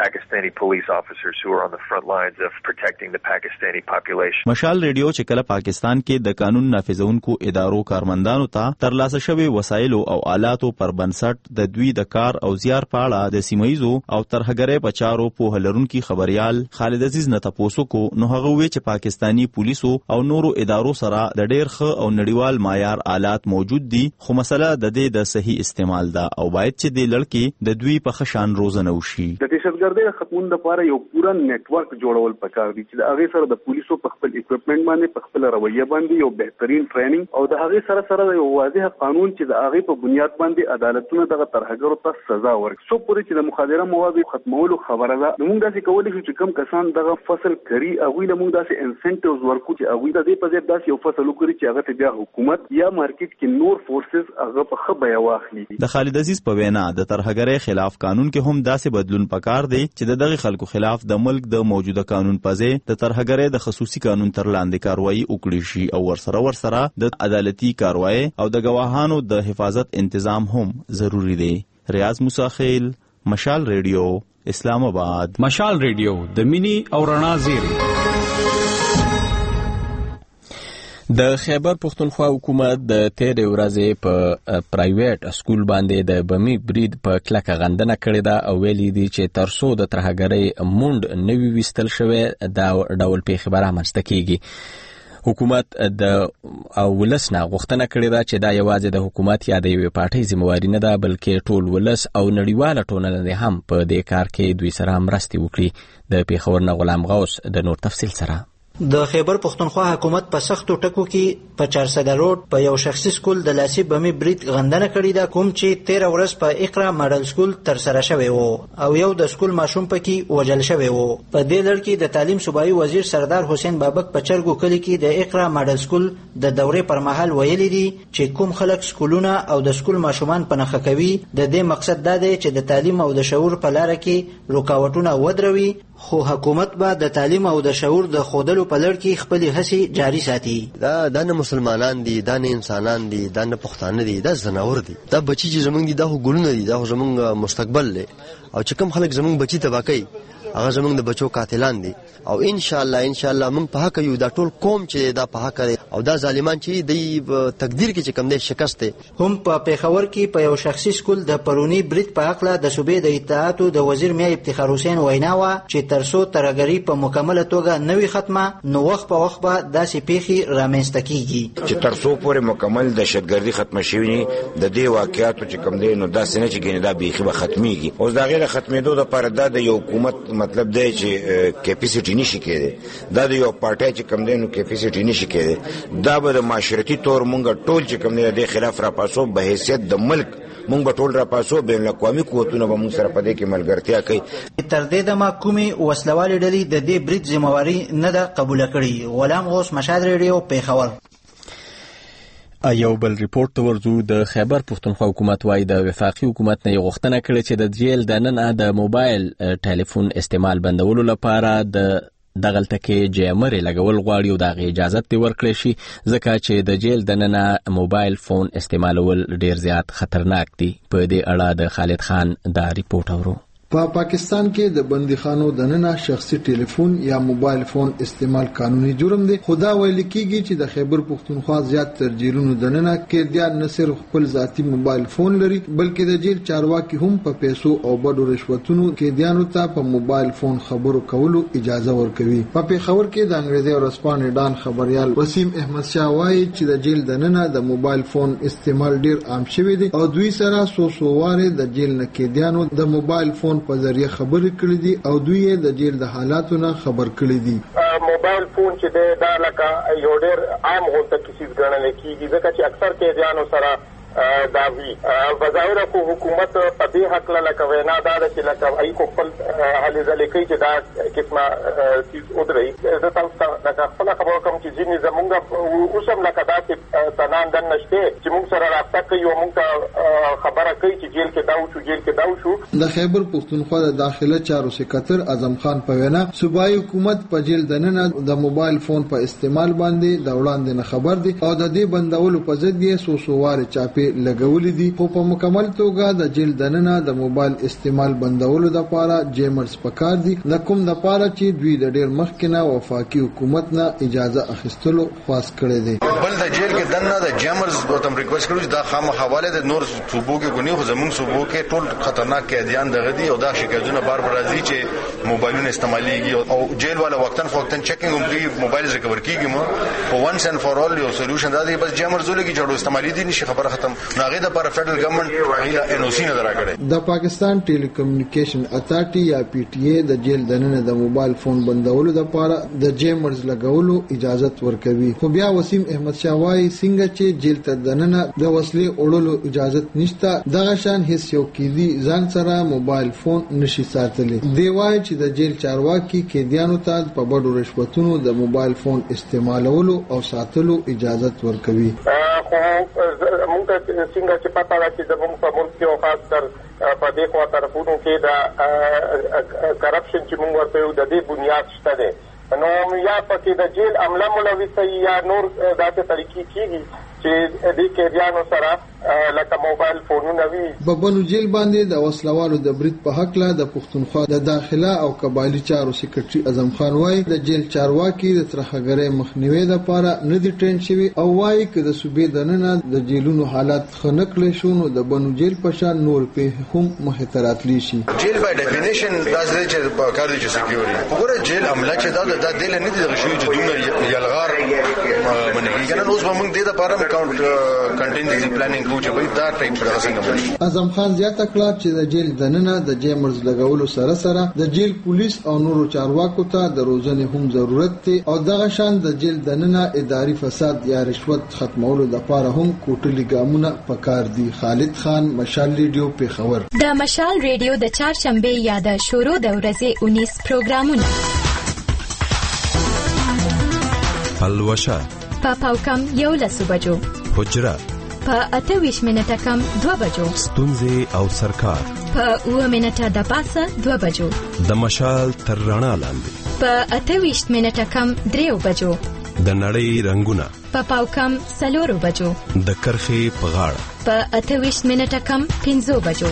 مشال ریډیو چې کله پاکستان کې د قانون نافذونکو ادارو کارمندانو ته ترلاسه شوی وسایل او آلاتو پر بنسټ د دوی د کار او زیار په اړه د سیمایزو او ترهګرۍ په چارو په هلرونکو خبريال خالد عزیز نه تاسو کو نو هغه وی چې پاکستانی پولیسو او نورو ادارو سره د ډېر ښه او نړیوال معیار آلات موجود دي، خو مسله د دې د صحیح استعمال ده او باید چې د لړکې د دوی په خشان روزنه وشي. د دهشتګردۍ ختمون لپاره یو پورا نیټورک جوړول پکار دي چې د هغه سره د پولیسو په خپل اکوپمنټ باندې په خپل رویه باندې یو بهترین ټریننګ او د هغه سره سره یو واضح قانون چې د هغه په بنیاد باندې عدالتونه دغه ترهګرو ته سزا ورکړي. سو پورې چې د مخدره موادو ختمولو خبره ده، موږ داسې کولی شو چې کوم کسان دغه فصل کوي هغوی له موږ داسې انسنټیوز ورکو چې هغوی ته دې په ځای داسې یو فصل وکړي چې هغه ته بیا حکومت یا مارکیټ کې نور فورسز هغه په ښه بیه واخلي. د خالد عزیز په وینا د ترهګرۍ خلاف قانون کې هم داسې بدلون پکار دی چې د دغه خلکو خلاف د ملک د موجوده قانون په ځای د ترهګرۍ د خصوصي قانون تر لاندې کاروایی وکړي شي او ورسره ورسره د عدالتي کاروایی او د گواهانو د حفاظت تنظیم هم ضروری دی. ریاض مساخیل، مشال ریډیو، اسلام آباد. مشال ریډیو د مینی او رڼا زیری. د خیبر پختونخوا حکومت د تیرې ورځې په پرایویټ سکول باندې د بمی برید په کلکه غندنه کړې ده او ویلي دي چې ترڅو د ترهګرۍ مونډ نوي ویستل شوی دا ډول پیښې به رامنځته کیږي. حکومت د او ولسنه غوښتنه کړې ده چې دا یوازې د حکومت یا د یوې پارټۍ ذمہواري نه ده بلکې ټول ولس او نړیواله ټولنه هم په دې کار کې دوی سره مرستې وکړي. د پیښور نه غلام غوث د نور تفصیل سره. د خیبر پښتونخوا حکومت په سختو ټکو کې په چارسده روډ په یو شخصي سکول د لاسي بمي برید غندنه کړې ده، کوم چې تیره ورځ په اقرا ماډل سکول ترسره شوی و او یو د سکول ماشوم پکې وژل شوی و. په دې لړ کې د تعلیم صوبایي وزیر سردار حسین بابک په چرګو کلي کې د اقرا ماډل سکول د دورې پر مهال ویلي دي چې کوم خلک سکولونه او د سکول ماشومان په نښه کوي، د دې مقصد دا دی چې د تعلیم او د شعور په لاره کې رکاوټونه ودروي، خو حکومت به د تعلیم او د شعور د خودلو په لړ کې خپلې هڅې جاري ساتي. دا د نه مسلمانان دي، دا نه انسانان دي، دا نه پښتانه دي، دا زناور دي، دا بچي چې زمونږ دي، دا خو ګلونه دي، دا خو زمونږ مستقبل دی. او چې کوم خلک زمونږ بچي تباه کوي هغه زمونږ د بچو قاتلان دي. او ان شاء الله ان شاء الله موږ په حق یو، دا ټول قوم چې دا په حق دی او دا ظالمان چې د تقدیر کې چې کم دی شکست دی. هم په پیښور کې په یو شخصي سکول د پرونی برید په حق له د صوبې د اطلاعاتو د وزیر میا افتخار حسین وینا و چې ترسو ترګری په مکمله توګه نوې ختمه نو وخت په وخت به داسې پیښې رامنځته کیږي چې ترسو پورې مکمل دهشتګردي ختمه شوی نه د دې واقعیاتو چې کم دی نو داسې نه چې ګینه دا بیخي به ختميږي. اوس دا غیر ختمېدو لپاره دا د یو حکومت مطلب دی چې کیپیسټی نشي کېده، دا د یو پارټي چې کم دی نو کیپیسټی نشي کېده. دا به د معاشرتي تور مونږ ټول چې کم دی د خلاف را پاسو به حیثیت د ملک مونږ به ټول را پاسو بین الاقوامي قوتونه به مونږ سره په دې کې ملګرتیا کوي. تر دې دمه کومې وسلوالې ډلې د دې برید ذمہواري نه ده قبول کړې. غلام غوث، مشهد ریډیو، پیښور. یو بل ریپورت ته ورځو. د خیبر پښتونخوا حکومت وايي د وفاقي حکومت نه غوښتنه کړې چې د جیل دننه د موبایل ټلیفون استعمال بندولو لپاره د دغلته کې جیمرې لګول غواړي او دغه اجازه ته ورکړي شي، ځکه چې د جیل دننه موبایل فون استعمالول ډیر زیات خطرناک دي. په دې اړه د خالد خان دا ریپورت اورو. په پا پاکستان کې د بندیخانو دننه شخصي ټلیفون یا موبایل فون استعمال قانوني جرم دی. خدا ویل کېږي چې د خیبر پښتونخوا زیات تر جیلونو دننه قیدیان نه صرف خپل ذاتی موبایل فون لري بلکې د جیل چارواکي هم په پیسو او بډو رشوتونو قیدیانو ته په موبایل فون خبرو کولو اجازه ورکوي. په پیښور کې د انګریزي ورځپاڼې ډان خبريال وسیم احمد شاه وایي چې د جیل دننه د موبایل فون استعمال ډیر عام شوی دی او دوی سره سو سو واره د جیل نه قیدیانو د موبایل فون په ذریعہ خبرې کړې دي او دوی د جیل د حالاتو نه خبر کړي دي. موبایل فون چې دا لکه یو ډېر عام غونډه کیسې ګڼل کېږي ځکه چې اکثر قیدیانو سره داوی بظاهر کو حکومت په دې حق لکه وینا دا چې لکه ای کو خپل حل ځلې کوي چې دا قسمه چیز ودري. زه تاسو ته خپل خبر کوم چې ځینې زمونږ اوسم لکه دا چې تنان دن نشته چې موږ سره رابطه کوي او موږ خبره کوي چې جیل کې دا شو جیل کې دا شو. د خیبر پښتونخوا د داخله چارو سکرټر اعظم خان په وینا صوبایي حکومت په جیل دننه د موبایل فون په استعمال باندې د وړاندې نه خبر دي او د دې بندولو په ضد یې سو سو واره چاپی لګولې دي، خو په مکمل توګه د جیل دننه د موبایل استعمال بندولو لپاره جیمرز پکار دي، د کوم د لپاره چې دوی د ډیر مخکنه وفاقي حکومت نه اجازه اخیستلو خواست کړي دي. بل د جیل کې دننه د جیمرز ته ریکوست کړو چې دا خامہ حواله د نور صوبو کې غونی خو زمونږ صوبو کې ټول خطرناک قیدیان دغه دي او دا شکایتونه بار بار راځي چې موبایلونه استعماليږي او جیل والا وختن فوقتن چیکینګ هم کوي، موبایل ریکور کیږي مو په وانس اند فور اول یو سولوشن دا دی بس جیمرز ولګي چې استعمالي دي نشي خبره ختم ناغه د پر فدرل ګورنمنت غیلا ان او سی نه دراکړي. د پاکستان ټیلی کمیونیکیشن اتارټي یا پی ټی ای د جیل دننه د موبایل فون بندولو لپاره د جیمرز لګولو اجازه ورکوي، خو بیا وسیم احمد شاه وايي څنګه چې جیل ته دننه د وسلې وړلو اجازه نشته دغه شان هیڅ یو کیدی ځان سره موبایل فون نشي ساتلی. دی وايي چې د جیل چارواکي قیدیانو ته په بډو رشوتونو د موبایل فون استعمالولو او ساتلو اجازه ورکوي. مونږ څنګه چې پتا ده چې زموږ په ملک کې او خاص کر په دې خوا طرفونو کې دا کرپشن چې مونږ ورته یو د دې بنیاد شته دی نو یا پکې د جیل عمله ملوث یا نور داسې طریقې کېږي چې دې قیدیانو سره لکه موبایل فونونه وي. په بنو جیل باندې د وسلوالو د برید په حق لا د پښتونخوا د داخله او قبایلی چارو سکرټري اعظم خان وايي د جیل چارواکي د ترخګرۍ مخنیوي لپاره نه دي ټرین شوي او وايي چې د صوبې دننه د جیلونو حالات خنکړې شو نو د بنو جیل په شان نور په هم مهتراتلی شي. جیل بای ډیفینیشن داسې چې په کار دي چې سکیورټي وګوره جیل عمله چې دا د دل نه دي د شوی چې دومره یلغار منګي کنه اوس موږ دې د لپاره کاونټ کنټینجنسي پلانینګ کوو چې به دا ټایپ څنګه څنګه اعظم خان زیاته کړه چې د جیل دننه د جیمرز لګولو سره سره د جیل پولیس او نورو چارواکو ته د روزنې هم ضرورت دی او دغه شان د جیل دننه اداري فساد یا رشوت ختمولو لپاره هم کوټلي ګامونه پکار دي. خالد خان، مشال ریډیو، پیښور. د مشال ریډیو د چهارشنبه یا د شروع د ورځې اونیس پروګرامونه پلوشه په پاوکم یو لسو بجو، حجره په اته ویشت منټه کم دوه بجو، ستونزې او سرکار په اوه منټه د پاسه دوه بجو، د مشال تر رڼا لاندې په اته ویشت منټه کم دریو بجو، د نړۍ رنگونه په پاوکم سلورو بجو، د کرخې په غاړه په اته ویشت منټه کم پنځو بجو.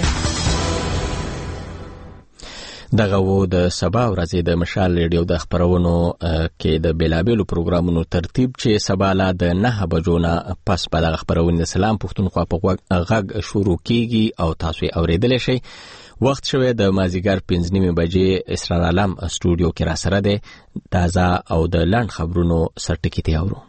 دغه و د سبا ورځې د مشال ریډیو د خبرونو کې د بیلابیلو پروګرامونو ترتیب چې سبا لا د نه بجو نه پس په دغه خبرونه د سلام پښتونخوا په غږ شروع کیږي او تاسو اوریدلی شئ. وخت شوه د مازیګر پنځه نیمې بجې اسرار عالم سټوډیو کې را سره ده. تازه او د لاند خبرونو سرټکی ته اورو.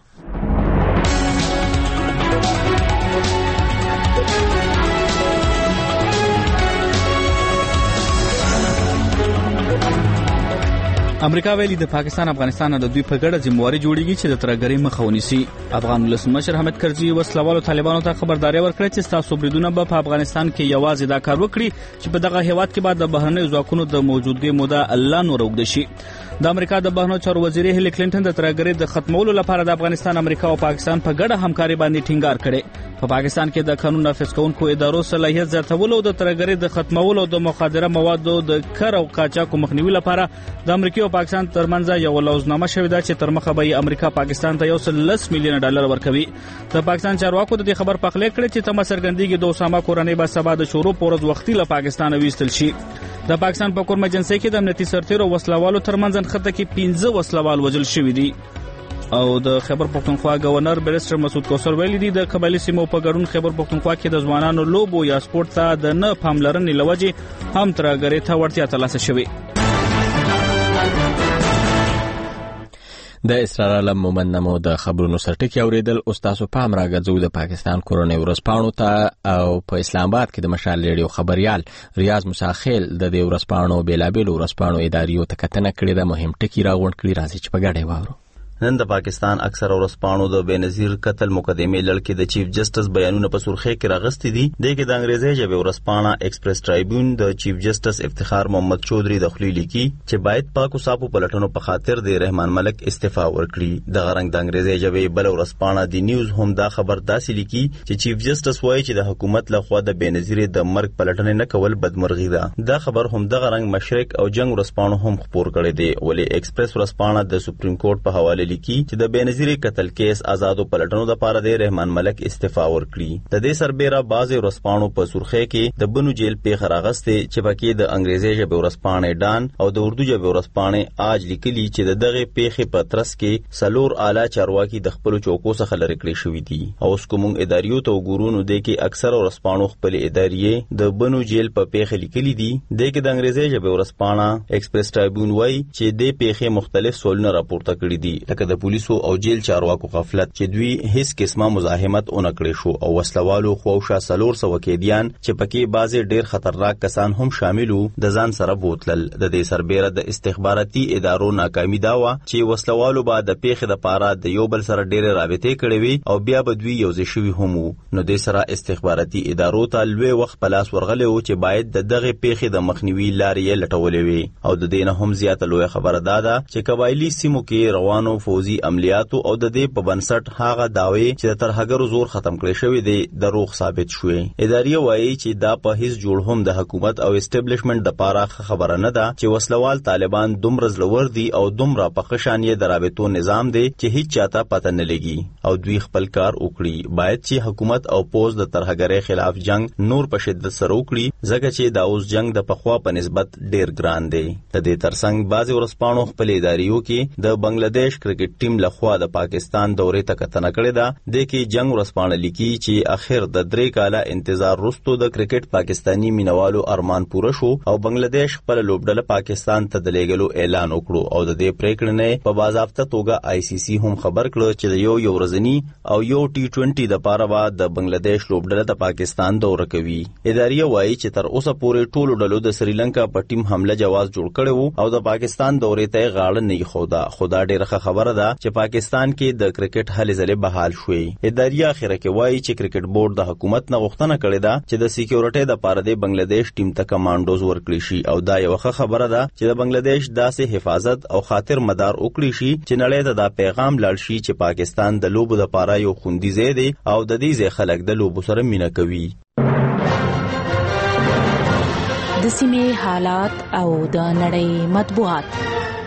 امریکا ویلي د پاکستان افغانستان د دوی په ګډه ذمہواري جوړیږي چې د ترګری مخه ونیسي. افغان ولسمشر حامد کرزي وسلوالو طالبانو ته خبرداري ورکړه چې تاسو بریدونه به په افغانستان کې یوازې دا کار وکړي چې په دغه هیواد کې بعد د بهرنیو ځواکونو د موجودګۍ موده الله نور وګد شي. د امریکا د بهرنیو چارو وزیر هیلي کلینټن د ترګری د ختمولو لپاره د افغانستان، امریکا او پاکستان په ګډه همکاري باندې ټینګار کړي. په پاکستان کې د قانون نافذ کوونکو ادارو صلاحیت زیاتولو او د ترګری د ختمولو او د مخدره موادو د کار او قاچاق مخنیوي لپاره د امریکا او پاکستان ترمنځ یو لوزنامه شوې ده چې تر مخه به امریکا پاکستان ته یو سل لس میلیون ډالر ورکوي. د پاکستان چارواکو د خبر پخلی کړی چې تم سرګندېږي د اسامه کورنۍ به سبا د شروع پورز وختي له پاکستان ویستل شي. د پاکستان په کورم ایجنسی کې د امنیتي سرتیرو وسلوالو ترمنځ خطه کې پنځه وسلوال وژل شوي دي. او د خیبر پختونخوا گورنر بیرسټر مسعود کوثر ویلي دي د قبایلی سیمو په ګډون خیبر پختونخوا کې د ځوانانو لوبو یا سپورت ته د نه پاملرنې لوجې هم ترګری ته ورتیا ترلاسه شوې. د اسرار عالم مومن نمو د خبرونو سرټکی اوریدل. استاد پام راګرځو د پاکستان کورونی ورځپاڼو ته او په اسلام آباد کې د مشال ریډیو خبريال ریاض مساخیل د دې ورځپاڼو بیلابیلو ورځپاڼو اداریو ته کتنه کړې ده. مهم ټکی راغونډ کړي راځي چې په ګډه واورو. نن د پاکستان اکثر ورځپاڼو د بېنظیر قتل مقدمې لړ کې د چیف جسټس بیانونه په سرخی کې راغستې دي. د کې د انګریزي ژبې ورځپاڼه ایکسپریس ټرایبیون د چیف جسټس افتخار محمد چودري د خپل لیکي چې باید پاکو صاحب پلټنو په خاطر د رحمان ملک استعفا ورکړي. د غرنګ د انګریزي ژبې بل ورځپاڼه دی نیوز هم دا خبر داسې لیکي چې چیف جسټس وایي چې د حکومت لخوا د بېنظیر د مرګ پلټنې نه کول بدمرغي ده. دا خبر هم د غرنګ مشرق او جنگ ورځپاڼو هم خبر کړی دی. ولې ایکسپریس ورځپاڼه د سپریم کورټ په حواله لیکي چې د بېنظیر قتل کیس آزادو پلټنو د پاره د رحمان ملک استعفا ورکړي. د دې سربېره بعضې ورځپاڼو په سرخی کې د بنو جیل پیښه راغستې چې پکې د انګریزي ژبې ورځپاڼې ډان او د اردو ژبې ورځپاڼې آج لیکلي چې د دغه پیښې په ترڅ کې سلور اعلی چارواکي د خپل چوکو څخه لرې کړی شوي دي. او اوس کوم اداریو ته وګورو نو د کې اکثر ورځپاڼو خپل ادارې د بنو جیل په پیښه لیکلي دي. د کې د انګریزي ژبې ورځپاڼه ایکسپریس ټرایبیون وایي چې د پیښې مختلف سوالونه راپورته کړي دي لکه د پولیسو او جیل چارواکو غفلت چې دوی هیڅ قسمه مزاحمت اون کړی شو او وسلوالو خوښه سلور سو کېدیان چې پکې بعضې ډیر خطرناک کسان هم شاملو د ځان سره بوتلل. د دې سربېره د استخباراتي ادارو ناکامي دا و چې وسلوالو به د پیښې د پاره د یو بل سره ډېر رابطې کړې وي او بیا به دوی یوځای شوي هم وو. نو د سره استخباراتي ادارو ته لوی وخت په لاس ورغلی و چې باید د دغه پیښې د مخنیوي لارې یې لټولې وي. او د دې نه هم زیاته لوی خبره دا ده چې قبایلی سیمو کې روانو فوزي عملیاتو او د دې په بنسټ هغه داوی چې د ترهګرو زور ختم کړی شوی دی دروغ ثابت شوی. ادارې وایي چې دا په هیڅ جوړ هم د حکومت او اسټابلیشمنت د پاره خبره نه ده چې وسلوال طالبان دومره زلور دي او دومره په خشان یې د رابطو نظام دی چې هیڅ چاته پته نه لګي او دوی خپل کار وکړي. باید چې حکومت او پوز د ترهګرۍ خلاف جنگ نور په شدت سره وکړي ځکه چې دا اوس جنگ د پخوا په نسبت ډیر ګران دی. د دې ترڅنګ بعضې ورځپاڼو خپل اداریو کې د بنگلاديش کرکټ کرکټ ټیم لخوا د پاکستان دورې ته کتنه کړې ده. د کې جنگ ورسپانه لیکي چې اخر د درې کاله انتظار وروسته د کرکټ پاکستانی مینوالو ارمان پوره شو او بنگلاديش خپل لوبډله پاکستان ته د لیږلو اعلان وکړو او د دې پریکړې نه په باضابطه توګه آی سی سی هم خبر کړ چې د یو یو ورځنی او یو ټي ټوئنټي د پاره به د بنگلاديش لوبډله د پاکستان دوره کوي. ادارې وایي چې تر اوسه پورې ټولو ډلو د سریلانکا په ټیم حمله جواز جوړ کړی وو او د پاکستان دورې ته غاړه نه خوده. خدا ډیره خبره ده چې پاکستان کې د کرکټ هلې ځلې بحال شوې. ادارې اخره کې وایي چې کرکټ بورډ د حکومت نه غوښتنه کړې ده چې د سکیورټي د پاره د بنگلاديش ټیم ته کمانډوز ورکړي شي او دا یو ښه خبره ده چې د بنگلاديش داسې حفاظت او خاطر مدار وکړي شي چې نړۍ ته دا پیغام لاړ شي چې پاکستان د لوبو د پاره یو خوندي ځای دی او د دې ځای خلک د لوبو سره مینه کوي. د سیمې حالات او د نړۍ مطبوعات.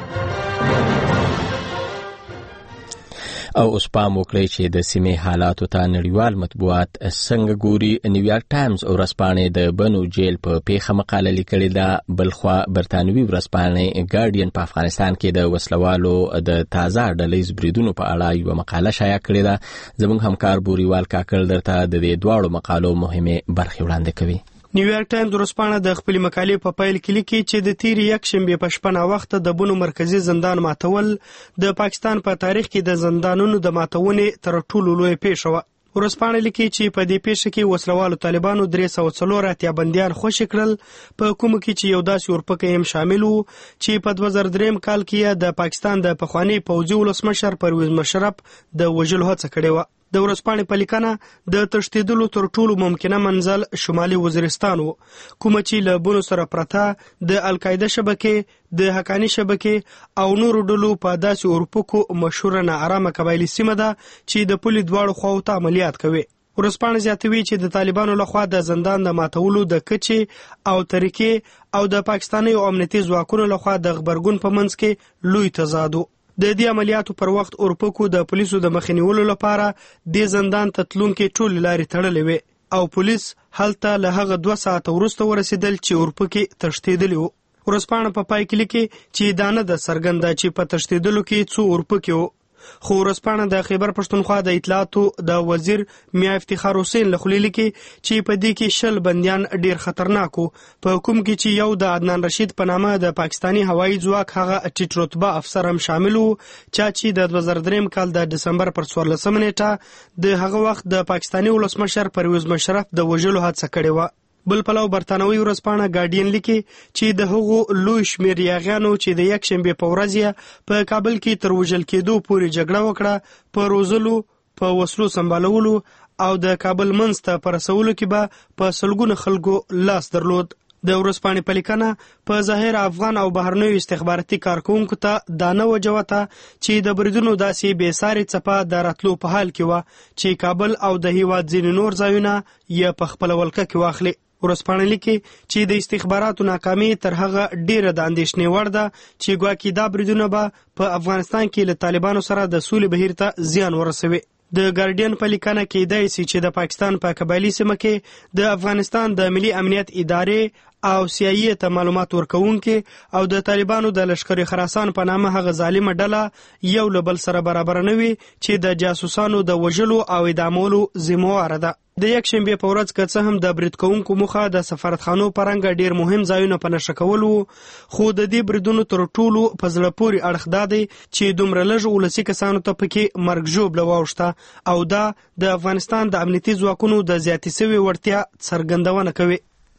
او اوس پام وکړئ چې د سیمې حالاتو ته نړیوال مطبوعات څنګه ګوري. نیویارک ټایمز ورځپاڼې د بنو جیل په پیښه مقاله لیکلې ده. بلخوا برتانوي ورځپاڼې ګارډین په افغانستان کې د وسلوالو د تازه ډلهییز بریدونو په اړه یوه مقاله شایع کړې ده. زموږ همکار بوریوال کاکړ درته د دې دواړو مقالو مهمې برخې وړاندې کوي. نیویارک ټایمز ورځپاڼه د خپلې مقالې په پیل کې لیکي چې د تیر یکشنبې په شپه ناوخته د بنو مرکزی زندان ماتول د پاکستان په تاریخ کې د زندانونو د ماتونې تر ټولو لوی پیښه وه. ورځپاڼه لیکي چې په دې پیښه کې وسلوالو طالبانو درې سوه څلور اتیا بندیان خوشي کړل، په کومو کې چې یو داسې اورپکی هم شامل و چې په دوه زره درېیم کال کې د پاکستان د پخواني پوځي ولسمشر پرویز مشرف د وژلو هڅه کړې وه. د ورځپاڼې په لیکنه د تښتېدلو تر ټولو ممکنه منزل شمالي وزیرستان و، کومه چې له بنو سره پرته د القاعده شبکې، د حقانی شبکې او نورو ډلو په داسې اورپکو مشهوره ناارامه قبایلي سیمه ده چې د پولې دواړو خواو ته عملیات کوي. ورځپاڼه زیاتوي چې د طالبانو لخوا د زندان د ماتولو د کچې او طریقې او د پاکستاني او امنیتي ځواکونو لخوا د غبرګون په منځ کې لوی تضاد و. د دې عملیاتو پر وخت اورپکو د پولیسو د مخې نیولو لپاره د زندان ته تلونکي ټولې لارې تړلې وې او پولیس هلته له هغه دوه ساعته وروسته ورسېدل چې اورپکي تښتېدلي وو. ورځپاڼه په پای کې لیکي چې دا نه ده څرګنده چې په تښتېدلو کې څو اورپکي وو، خو ورځپاڼه د خیبر پښتونخوا د اطلاعاتو د وزیر میا افتخار حسین له خولې لیکي چې په دې کې شل بندیان ډیر خطرناک وو، په کوم کې چې یو د عدنان رشید په نامه د پاکستانی هوایي ځواک هغه ټیټ رتبه افسر هم شامل وو، چا چې د دوه زره درېیم کال د دسمبر پر څوارلسمه نیټه د هغه وخت د پاکستانی ولسمشر پرویز مشرف د وژلو هڅه کړې وه. بل پلو برتانوي ورځپاڼه ګارډین لیکي چې د هغو لوی شمېر یاغیانو چې د یکشنبې په ورځ یې په کابل کې تر وژل کېدو پورې جګړه وکړه، په روزلو، په وسلو سمبالولو او د کابل منځ ته په رسولو کې به په سلګونه خلکو لاس درلود. د ورځپاڼې په لیکنه په ظاهر افغان او بهرنیو استخباراتي کارکوونکو ته دا نه وجوته چې د بریدونو داسې بې ساري څپه د راتلو په حال کې وه چې کابل او د هیواد ځینې نور ځایونه یې په خپله ولکه کې واخلي. ورځپاڼه لیکي چې د استخباراتو ناکامي تر هغه ډیره د اندېښنې وړ ده چې ګواکې دا بریدونه به په افغانستان کې له طالبانو سره د سولې بهیر ته زیان ورسوي. د ګارډین په لیکنه کې کېدای شي چې د پاکستان په قبایلي سیمه کې د افغانستان د ملي امنیت ادارې او سیایي ته معلومات ورکوونکي او د طالبانو د لشکر خراسان په نامه هغه ظالمه ډله یو له بل سره برابر نه وي چې د جاسوسانو د وژلو او اعدامولو ذمهواره ده. د یکشنبې په ورځ که څه هم د برید کوونکو موخه د سفارتخانو په رنګه ډیر مهم ځایونه په نښه کول وو، خو د دې بریدونو تر ټولو په زړه پورې اړخ دا دی چې دومره لږ ولسي کسانو ته پکې مرګ ژوبله واوښته او دا د افغانستان د امنیتي ځواکونو د زیاتې سوې وړتیا څرګندونه کوي.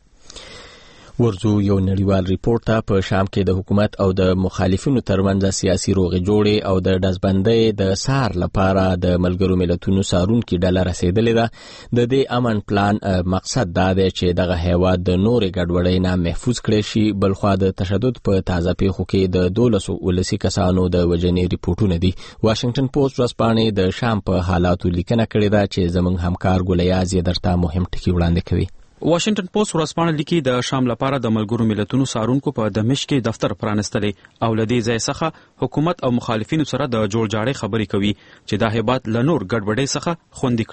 ورځو یو نړیوال ریپورت ته په شام کې د حکومت او د مخالفینو ترمنځ سیاسي روغې جوړې او د ډزبندۍ د سار لپاره د ملګرو ملتونو سارونکي ډله رسېدلې ده. د دې امن پلان مقصد دا دی چې دغه هیواد د نورې ګډوډۍ نه محفوظ کړی شي. بلخوا د تشدد په تازه پیښو کې د دولسو ولسي کسانو د وژنې ریپورټونه دي. واشنگټن پوسټ ورځپاڼې د شام په حالاتو لیکنه کړې ده چې زموږ همکار ګلیاز یې درته مهم ټکي وړاندې کوي. واشنگټن پوسټ ورځپاڼه لیکي د شام لپاره د ملګرو ملتونو سارونکو په دمشق کې دفتر پرانستلې او لدې ځای څخه حکومت او مخالفینو سره د جوړجاړي خبرې کوي چې دا هیبات له نور ګډوډۍ څخه خوندي کړي.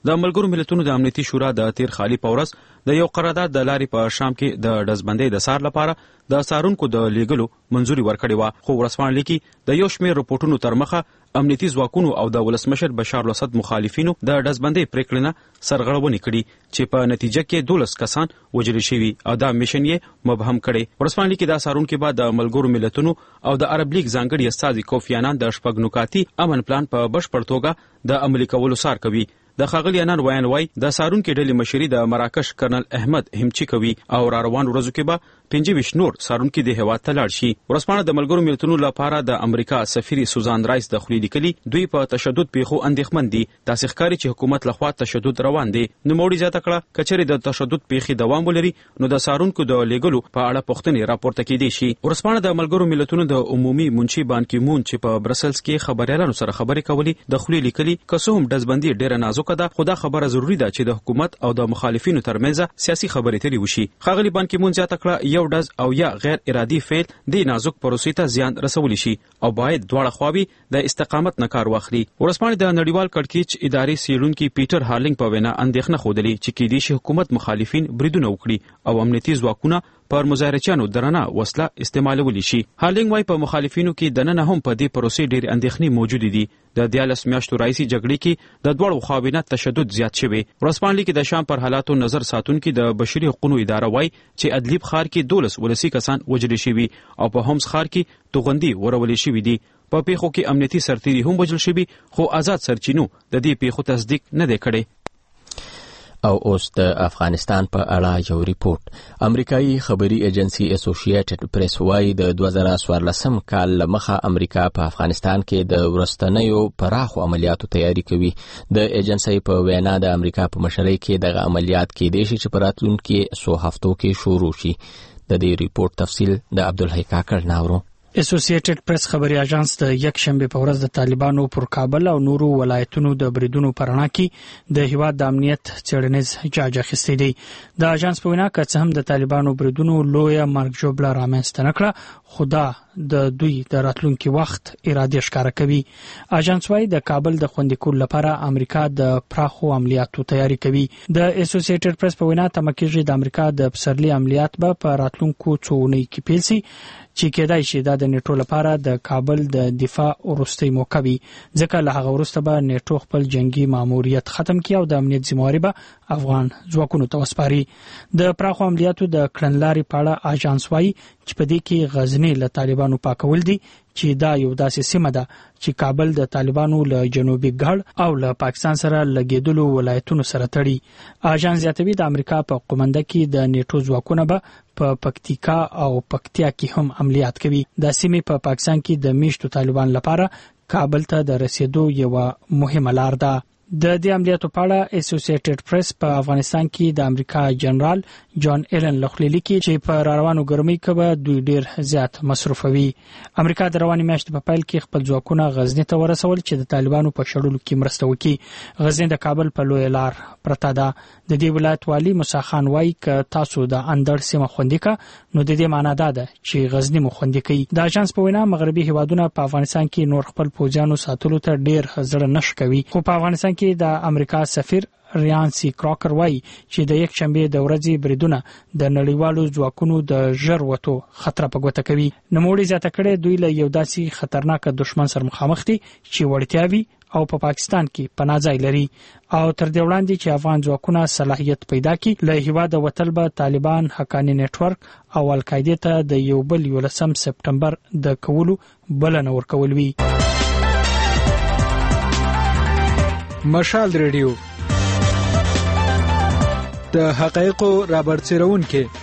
د ملګرو ملتونو د امنیتي شورا د تیر خالي پورس د یو قرارداد د لارې په شام کې د ډزبندۍ د سار لپاره د سارونکو د لیګلو منځوري ورکړې و، خو ورسپانلی کې د یو شمېر رپورټونو تر مخه امنیتي ځواکونو او د ولسمشر بشار الاسد مخالفینو د ډزبندۍ پریکړې نه سرغړونې کړي چې په نتیجه کې دولس کسان وژل شوي او دا میشن یې مبهم کړي. ورسپانلی کې د سارونکو بعد د ملګرو ملتونو او د عرب لیګ ځانګړي استازي کوفی انان د شپږ نکاتي امن پلان په بشپړ توګه د عملي کولو سار کوي. د ښاغلي انان ویان وای د سارونکو ډلې مشري د مراکش کرنل احمد همچی کوي او را روان ورځو کې به پنځه ویشت نور سارونکو د هیواد ته لاړ شي. ورسپانه د ملګرو ملتونو لپاره د امریکا سفیر سوزان رایس د خولي لیکلي دوی په تشدد پیښو اندېښمن دي. تاسو ښکاري چې حکومت لخوا تشدد روان دي. نو موړي زیاته کړه کچري د تشدد پیښې دوام ولري نو د سارونکو د لیګلو په اړه پوښتنې راپورته کېدي شي. ورسپانه د ملګرو ملتونو د عمومي منشي بان کی مون چې په برسلز کې خبريالانو سره خبرې کوي د خولي لیکلي کسوم دزبندي ډیره نازک ده، خو دا خبره ضروری ده چې د حکومت او د مخالفینو ترمنځ سیاسي خبرې ترې وشي. ښاغلي بان کی مون زیاته کړه یو ډز او یا غیر ارادي فعل د نازک پروسې ته زیان رسولی شي او باید دواړه خواوې د استقامت نه کار واخلي. ورسپانه د نړیوال کړکېچ ادارې سیلونکي پیټر هارلینګ په وینا اندېښنه خوده چې کېدای شي حکومت مخالفین بریدونه وکړي او امنیتي ځواکونه پر مظاهرچیانو درنه وسله استعمالولی شي. هارلینګ وايي په مخالفینو کې دننه هم په دې پروسې ډېر اندېښنې موجود دي. د دیالس میاشتو راځي جګړې کې د دوړو خواوینه تشدد زیات شوی. ورسپانلی کې د شام پر حالاتو نظر ساتونکو د بشري حقوقو اداره وايي چې ادلیب ښار کې دولس ولسی کسان وژل شوي او په هومس ښار کې توغندي ورولې شوي دي. په پیښو کې امنیتي سرتیري هم وژل شوي خو آزاد سرچینو د دې پیښو تصدیق نه دی کړی. او اوس د افغانستان په اړه یو ریپورت. امریکایي خبري ایجنسی اسوسییټډ پریس وايي د دوه زره څوارلسم کال لمخه امریکا په افغانستان کې د ورستنیو پراخو عملیاتو تیاری کوي. د ایجنسی په وینا د امریکا په مشرۍ کې دغه عملیات کېدای شي چې په راتلونکي څو هفتو کې شروع شي. د دې ریپورت تفصیل د عبدالحی کاکړ ناورو. اسوسییټډ پریس خبري اژانس د یک شنبه په ورځ د طالبانو پر کابل او نورو ولایتونو د بریدونو پرنا کې د هیواد د امنیت څېړنیز جاج اخیستی دی. د اژانس په وینا که څه هم د طالبانو بریدونو لویه مرګ ژوبله رامنځته نه کړه خو دا د دوی د راتلونکي وخت اراده ښکاره کوي. اژانس وايي د کابل د خوندي کولو لپاره امریکا د پراخو عملیاتو تیاری کوي. د اسوسییټډ پریس په وینا تمه کېږي د امریکا د پسرلي عملیات به په راتلونکو څو اونۍ کې پیل شي چې کېدای شي دا د نیټو لپاره د کابل د دفاع وروستۍ موقع وي، ځکه له هغه وروسته به نیټو خپل جنگي ماموریت ختم کړي او د امنیت ذمہواري به افغان ځواکونو ته وسپاري. د پراخو عملیاتو د کړنلارې په اړه اژانس وايي چې په دې کې غزنی له طالبانو پاکول دي چې دا یو داسې سیمه ده چې کابل د طالبانو له جنوبي ګړ او له پاکستان سره لګیدلو ولایتونو سره تړي. اژانس زیاتوي د امریکا په قومنده کې د نیټو ځواکونه به په پکتیکا او پکتیا کې هم عملیات کوي. د سیمې په پاکستان کې د میشتو طالبان لپاره کابل ته د رسیدو یو مهمه لار ده. د دې عملیاتو په اړه اسوسییټډ پریس په افغانستان کې د امریکا جنرال جان ایلن لخوا لیکي چې په روانو ګرمۍ کې به دوی ډیر زیات مصرفوي. امریکا د رواني میاشتې په پیل کې خپل ځواکونه غزنی ته ورسول چې د طالبانو په شړلو کې مرسته وکړي. غزنی د کابل په لوی لار پرته ده. د دې ولایت والی موسی خان وايي ک تاسو د اندر سیمه خوندې کا نو د دې معنی ده چې غزنی مو خوندې کوي. د اژانس په وینا مغربي هیوادونه په افغانستان کې نور خپل پوځیانو ساتلو ته ډیر زړه نش کوي، خو په افغانستان کې د امریکا سفیر ریانسی کراکر وای چې د یک شنبه د ورځې بریدونه د نړیوالو ځواکونو د ژر وټو خطر په ګوته کوي. نوموړي زیاته کړې دوی له یو داسې خطرناک دښمن سره مخامخ دي چې وړتیاوي او په پا پاکستان کې پناه ځای لري او تر دې وړاندې چې افغان ځواکونه صلاحیت پیدا کړي له هیواد وتل به طالبان حقانی نتورک او القاعده ته د یو بل یولسم سپټمبر د کولو بلنه ورکول وی. مشال ریډیو د حقایقو رابرسېرون کې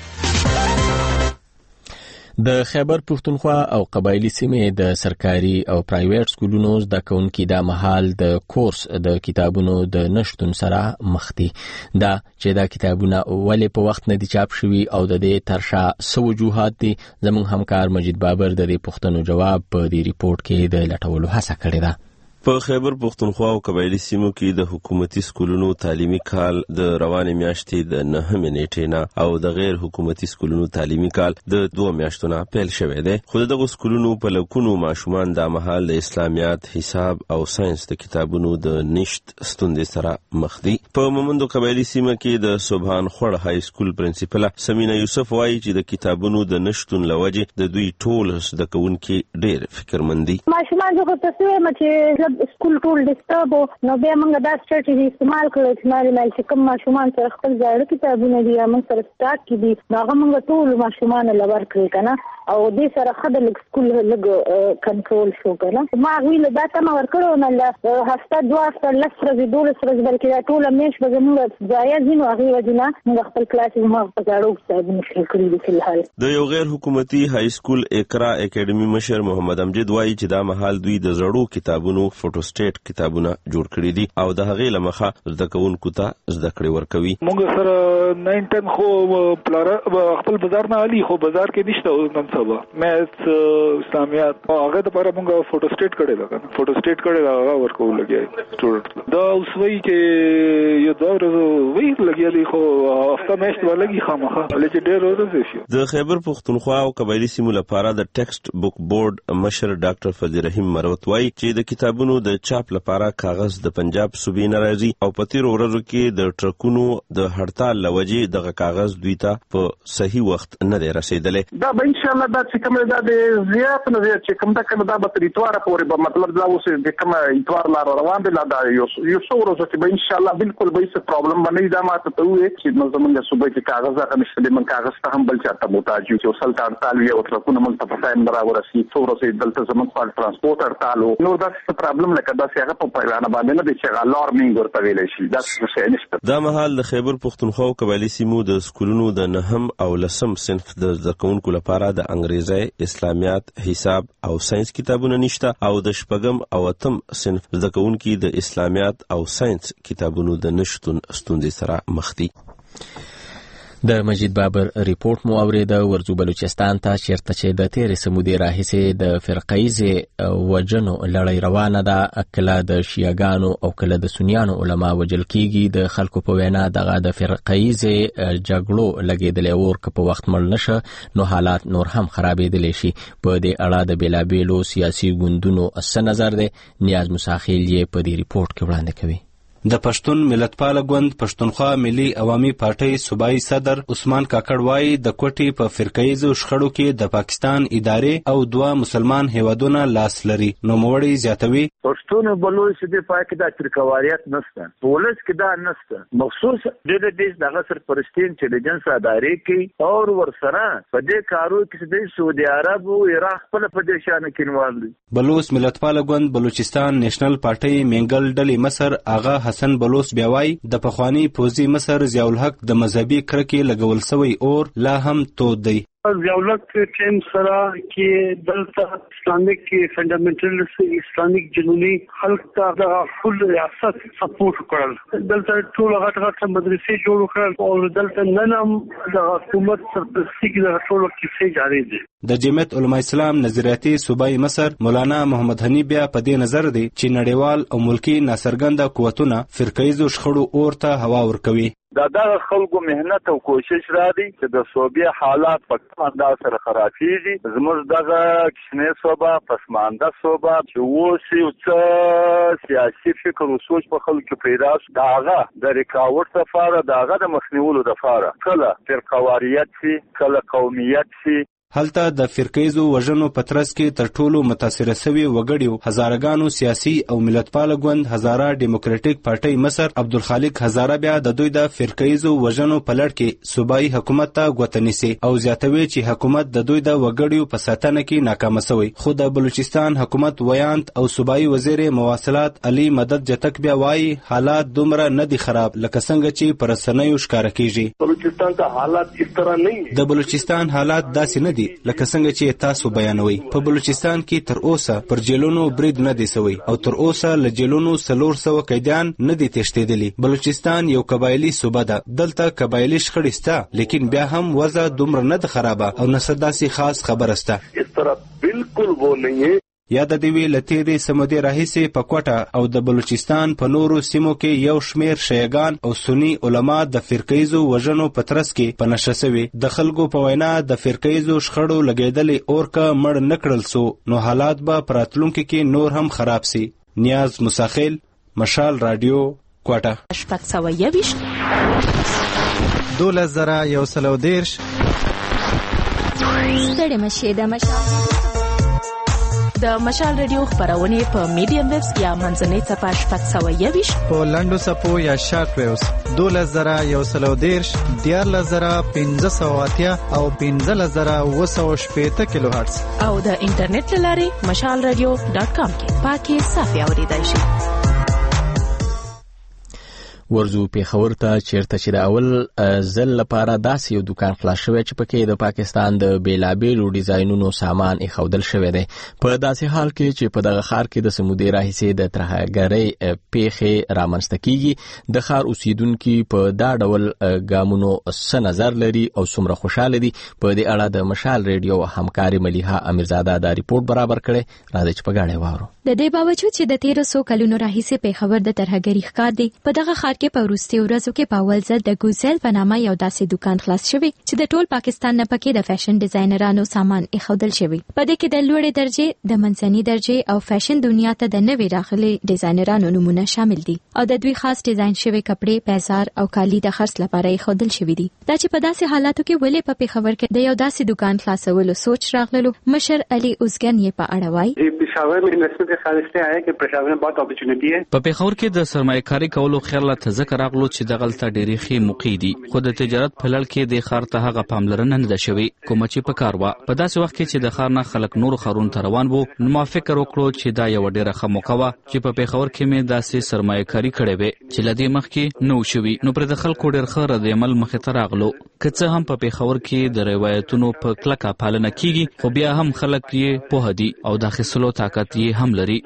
د خیبر پښتونخوا او قبایلی سیمې د سرکاري او پرایویټ سکولونو زده کوونکي د مهال د کورس د کتابونو د نشټون سره مخ دي. دا چې دا کتابونه ولې په وخت نه دي چاپ شوي او د دې ترشا څه وجوهات دي، زموږ همکار مجید بابر د دې پوښتنو جواب په دې ریپورت کې د لټولو هڅه کړې ده. په خیبر پښتونخوا او قبایلی سیمو کې د حکومتي سکولونو تعلیمي کال د روانې میاشتې د نهمې نیټې نه او د غیر حکومتي سکولونو تعلیمي کال د دوه میاشتو نه پیل شوی دی. خو دغه سکولونو په لکونو ماشومان د مهال د اسلامیات، حساب او ساينس د کتابونو د نشت ستونزې سره مخ دي. په مومندو قبایلی سیمه کې د سبحان خور های سکول پرنسپل سمینا یوسف وایي چې د کتابونو د نشتون لوجه د دوی ټول زده کوونکي ډېر فکرمند دي. ماشومان زه تاسو چې سکول ټول ډیسټرب نو بیا موږ دا سټریټجی استعمال کړو چې ماري مال چې کوم ماشومان سره خپل ځای کتابونه دي موږ سره سٹارټ کړي نو هغه موږ ټول ماشومان لور کړی کنه او دې سره خدای لګ سکول لګ کنټرول شو کنه. ما ویل دا ته ما ورکړو نه له هفته دوه هفته لس ورځې دولس ورځې بلکې دا ټول میش به موږ ځای ځینو هغه وجنه موږ خپل کلاس موږ په ځاړو کتابونه کړی دي په حال. د یو غیر حکومتي های سکول اقرا اکیډمي مشر محمد امجد وایي چې دا مهال دوی د زړو کتابونو فوټو سټیټ کتابونه جوړ کړی دي او د هغې لمخه زده کوونکو ته زده کړې ورکوي. موږ سره ناین ټن خو پلار خپل بازار نه علي خو بازار کې نشته اوس نن سبا میث اسلامیات هغه د لپاره موږ فوټو سټیټ کړی دا کنه فوټو سټیټ کړی دا هغه ورکو لګي سټوډنټ دا اوس وایي چې یو دا ورځ وایي لګي خو هفته میاشت ولګي خامخا لکه ډېر ورځې شي. د خیبر پښتونخوا او قبایلی سیمو لپاره د ټیکسټ بک بورډ مشر ډاکټر فضل رحیم مروت وایي چې د کتابونو د چاپ لپاره کاغذ د پنجاب صوبې نه راځي او په تیرو ورځو کې د ټرکونو د هړتال لوجې دغه کاغذ دوی ته په صحیح وخت نه دی رسیدلی. دا به ان شاء الله دا چې کوم دا د زیات نه زیات چې کوم دا کوم دا به تر اتواره پورې به مطلب دا اوس د کوم اتوار لار روان دی لا دا یو یو څو ورځې چې به ان شاء الله بالکل به څه پرابلم باندې دا ماته ته وي چې زمونږ صوبې کې کاغذ هغه نشته من کاغذ ته هم بل چاته محتاج یو چې وصل هړتال وي او ټرکونه موږ ته په ټایم برابر شي څو ورځې دلته زمونږ په ترانسپورت هړتال نو دا څه پرابلم نه کدا چې هغه په پیلانه باندې نه دي چې الارمینګ ورته ویل شي دا څه نشته. دا مهال د خیبر پښتونخوا او قبایلی سیمو د سکولونو د نهم او لسم صنف د زده کوونکو لپاره د انګریزي، اسلامیات، حساب او ساينس کتابونه نشته او د شپږم او اتم صنف زده کوونکي د اسلامیات او ساينس کتابونو د نشتون ستونزې سره مخ دي. د مجید بابر ریپورت مو اوریده. ورځو بلوچستان ته چیرته چې د تیرې سمودې راهیسې د فرقهیزې وجنو لړۍ روانه ده، کله د شیعاګانو او کله د سنیانو علما وجل کیږي. د خلکو په وینا دغه د فرقهیزې جګړو لګېدلی اور که په وخت مړ نشه نو حالات نور هم خرابېدلی شي. په دې اړه د بېلابېلو سیاسي ګوندونو څه نظر دی؟ نیاز مساخیل یې په دې ریپورت کې وړاندې کوي. د پښتون ملتپاله ګوند پښتونخوا ملي عوامي پارټۍ صوبایي صدر عثمان کاکړ وایي د کوټې په فرقهیزو شخړو کې د پاکستان ادارې او دوه مسلمان هیوادونه لاس لري. نوموړی زیاتوي پښتون بلوچ دې پای کې د ترکواریت نشته، پولیس کې دا نشته، مخصوص د دې دغه سرپرستی انټيليجنس ادارې کې او ورسره په دې کارو کې د سعودي عرب او عراق په دې شان کې انوالو دي. بلوچ ملتپاله ګوند بلوچستان نېشنل پارټۍ منګل ډلې مصر آغا حسن بلوچ بیاوي د پخوانی پوزي مصر ضیاء الحق د مذهبي کرکې لګول سوی اور لا هم تود دی. ضیاء الحق ټیم سره کې دلته اسلامیک فنډامنټلست اسلامیک جنونی خلک ته د خپل ریاست سپورټ کړل. دلته ټول غټ غټ مدرسې جوړ کړل او دلته نن هم د حکومت سرپرستی کې د ټول کیسې جاری دي. د جمعیت علماء اسلام نظریاتي صوبایي مصر مولانا محمد حنی بیا په دې نظر دی چې نړیوال او ملکی ناڅرګنده قوتونه فرقهیزو شخړو اور ته هوا ورکوي. دا دغه خلکو مهنت او کوشش را دي چې د صوبې حالات په کوم انداز سره خرابېږي. زموږ دغه کشمیر صوبه پسمانده صوبه چې اوس یو څه سیاسي فکر او سوچ په خلکو پیدا شو د هغه د رکاوټ لپاره د هغه د مخنیولو لپاره کله فرقواریت شي کله قومیت شي. هلته د فرقهیزو وژنو په ترڅ کې تر ټولو متاثره شوي وګړیو هزارګانو سیاسي او ملتپاله ګوند هزاره ډیموکراټیک پارټۍ مصر عبدالخالق هزاره بیا د دوی د فرقهیزو وژنو په لړ کې صوبایي حکومت ته ګوته نیسي او زیاتوي چې حکومت د دوی د وګړیو په ساتنه کې ناکامه شوی. خو د بلوچستان حکومت ویانت او صوبایي وزیر مواصلات علي مدد جتک بیا وایي حالات دومره نه دي خراب لکه څنګه چې پر رسنیو ښکاره کیږي. بلوچستان ته حالات اس طرح نه د بلوچستان حالات داسې نه دي لکه څنګه چې تاسو بیانوي. په بلوچستان کې تر اوسه پر جیلونو برید نه دی سوی او تر اوسه له جیلونو څلور سوه قیدیان نه دي تښتېدلي. بلوچستان یو قبایلي صوبه ده، دلته قبایلي شخړې شته لیکن بیا هم وضع دومره نه ده خرابه او نه څه داسې خاص خبره شته. اس طرح بالکل و نه یا د دې لتیري سمودي راهیسې په کوټه او د بلوچستان په نورو سیمو کې یو شمیر شیعاګان او سنی علما د فرقیزو وژنو په ترڅ کې په نشه سوي. د خلکو په وینا د فرقیزو شخړو لګیدلې اورکه مړ نکړل سو نو حالات به پراتلونکو کې نور هم خراب سي. نیاز مساخیل، مشال رادیو، کوټه. شپږ سوه یویشت دولس زره یو سل او دېرش ستړي مشي د مشال د مشال رادیو خبرونه په میډیم ویوز یا منځنۍ صفحه شپږ سوه یویشت په لنډو صفحو یا شارټ ویوز دولس زره یو سل او دېرش دیارلس زره پنځه سوه اتیا او پنځلس زره اووه سوه شپېته کیلو هرتز او د انټرنیټ له لارې مشال رادیو ډاټ کام کې پاکي صافي اورېدای شي. ورزو پیښور ته چیرته چې د اول ځل لپاره داسې یو دکان خلاص شوی چې پکې د پاکستان د بیلابیلو ډیزاینونو سامان ایښودل شوی دی. په داسې حال کې چې په دغه ښار کې د سمودي راهیسې د ترهګرۍ پیښې رامنځته کیږي، د ښار اوسیدونکي په دا ډول ګامونو څه نظر لري او څومره خوشاله دي، په دې اړه د مشال ریډیو همکاري ملیحه امیرزاده دا ریپورت برابر کړی. راځئ چې په ګاډه واورو. د دې باوجود چې د تیرو سو کلونو راهیسې پیښور د ترهګرۍ ښکار دی، په دغه ښار کې په وروستي ورځو کې په اول ځل د ګوزل په نامه یو داسې دکان خلاص شوی چې د ټول پاکستان نه پکې د فیشن ډیزاینرانو سامان ایښودل شوی. په دې کې د لوړې درجه، د منځنۍ درجه او فیشن دنیا ته د نوي راغلي ډیزاینرانو نمونه شامل دي او د دوی خاص ډیزاین شوی کپړې، پیزار او کالی د خرڅ لپاره ایښودل شوی دي. دا چې په داسې حالاتو کې ولې په پیښور کې د یو داسې دکان خلاصولو سوچ راغلو، مشر علي اوزګن یې په اړه وایي. पेशावर में इन्वेस्टमेंट के ख्याल से आया कि पेशावर में बहुत अपॉर्चुनिटी है. په پیښور کې د سرمایه‌کاري کولو خیال ته ذکر راغلو چې د غلطه ډېری خې موقع دي، خو د تجارت په لړ کې د ښار ته هغه پاملرنه نه ده شوې کوم چې په کار و. په داسې وخت کې چې د ښار نه خلک نور خارون ته روان وو، نو ما فکر وکړو چې دا یو ډېره ښه موقع وه چې په پیښور کې مې داسې سرمایه‌کاري کړې وې چې له دې مخکې نه و شوي، نو پر د خلکو ډېر ښه رد عمل مخې ته راغلو. که څه هم په پیښور کې د روایتونو په کلکه پالنه کیږي، خو بیا هم خلک یې پوه دي او د اخیستلو طاقت یې هم لري.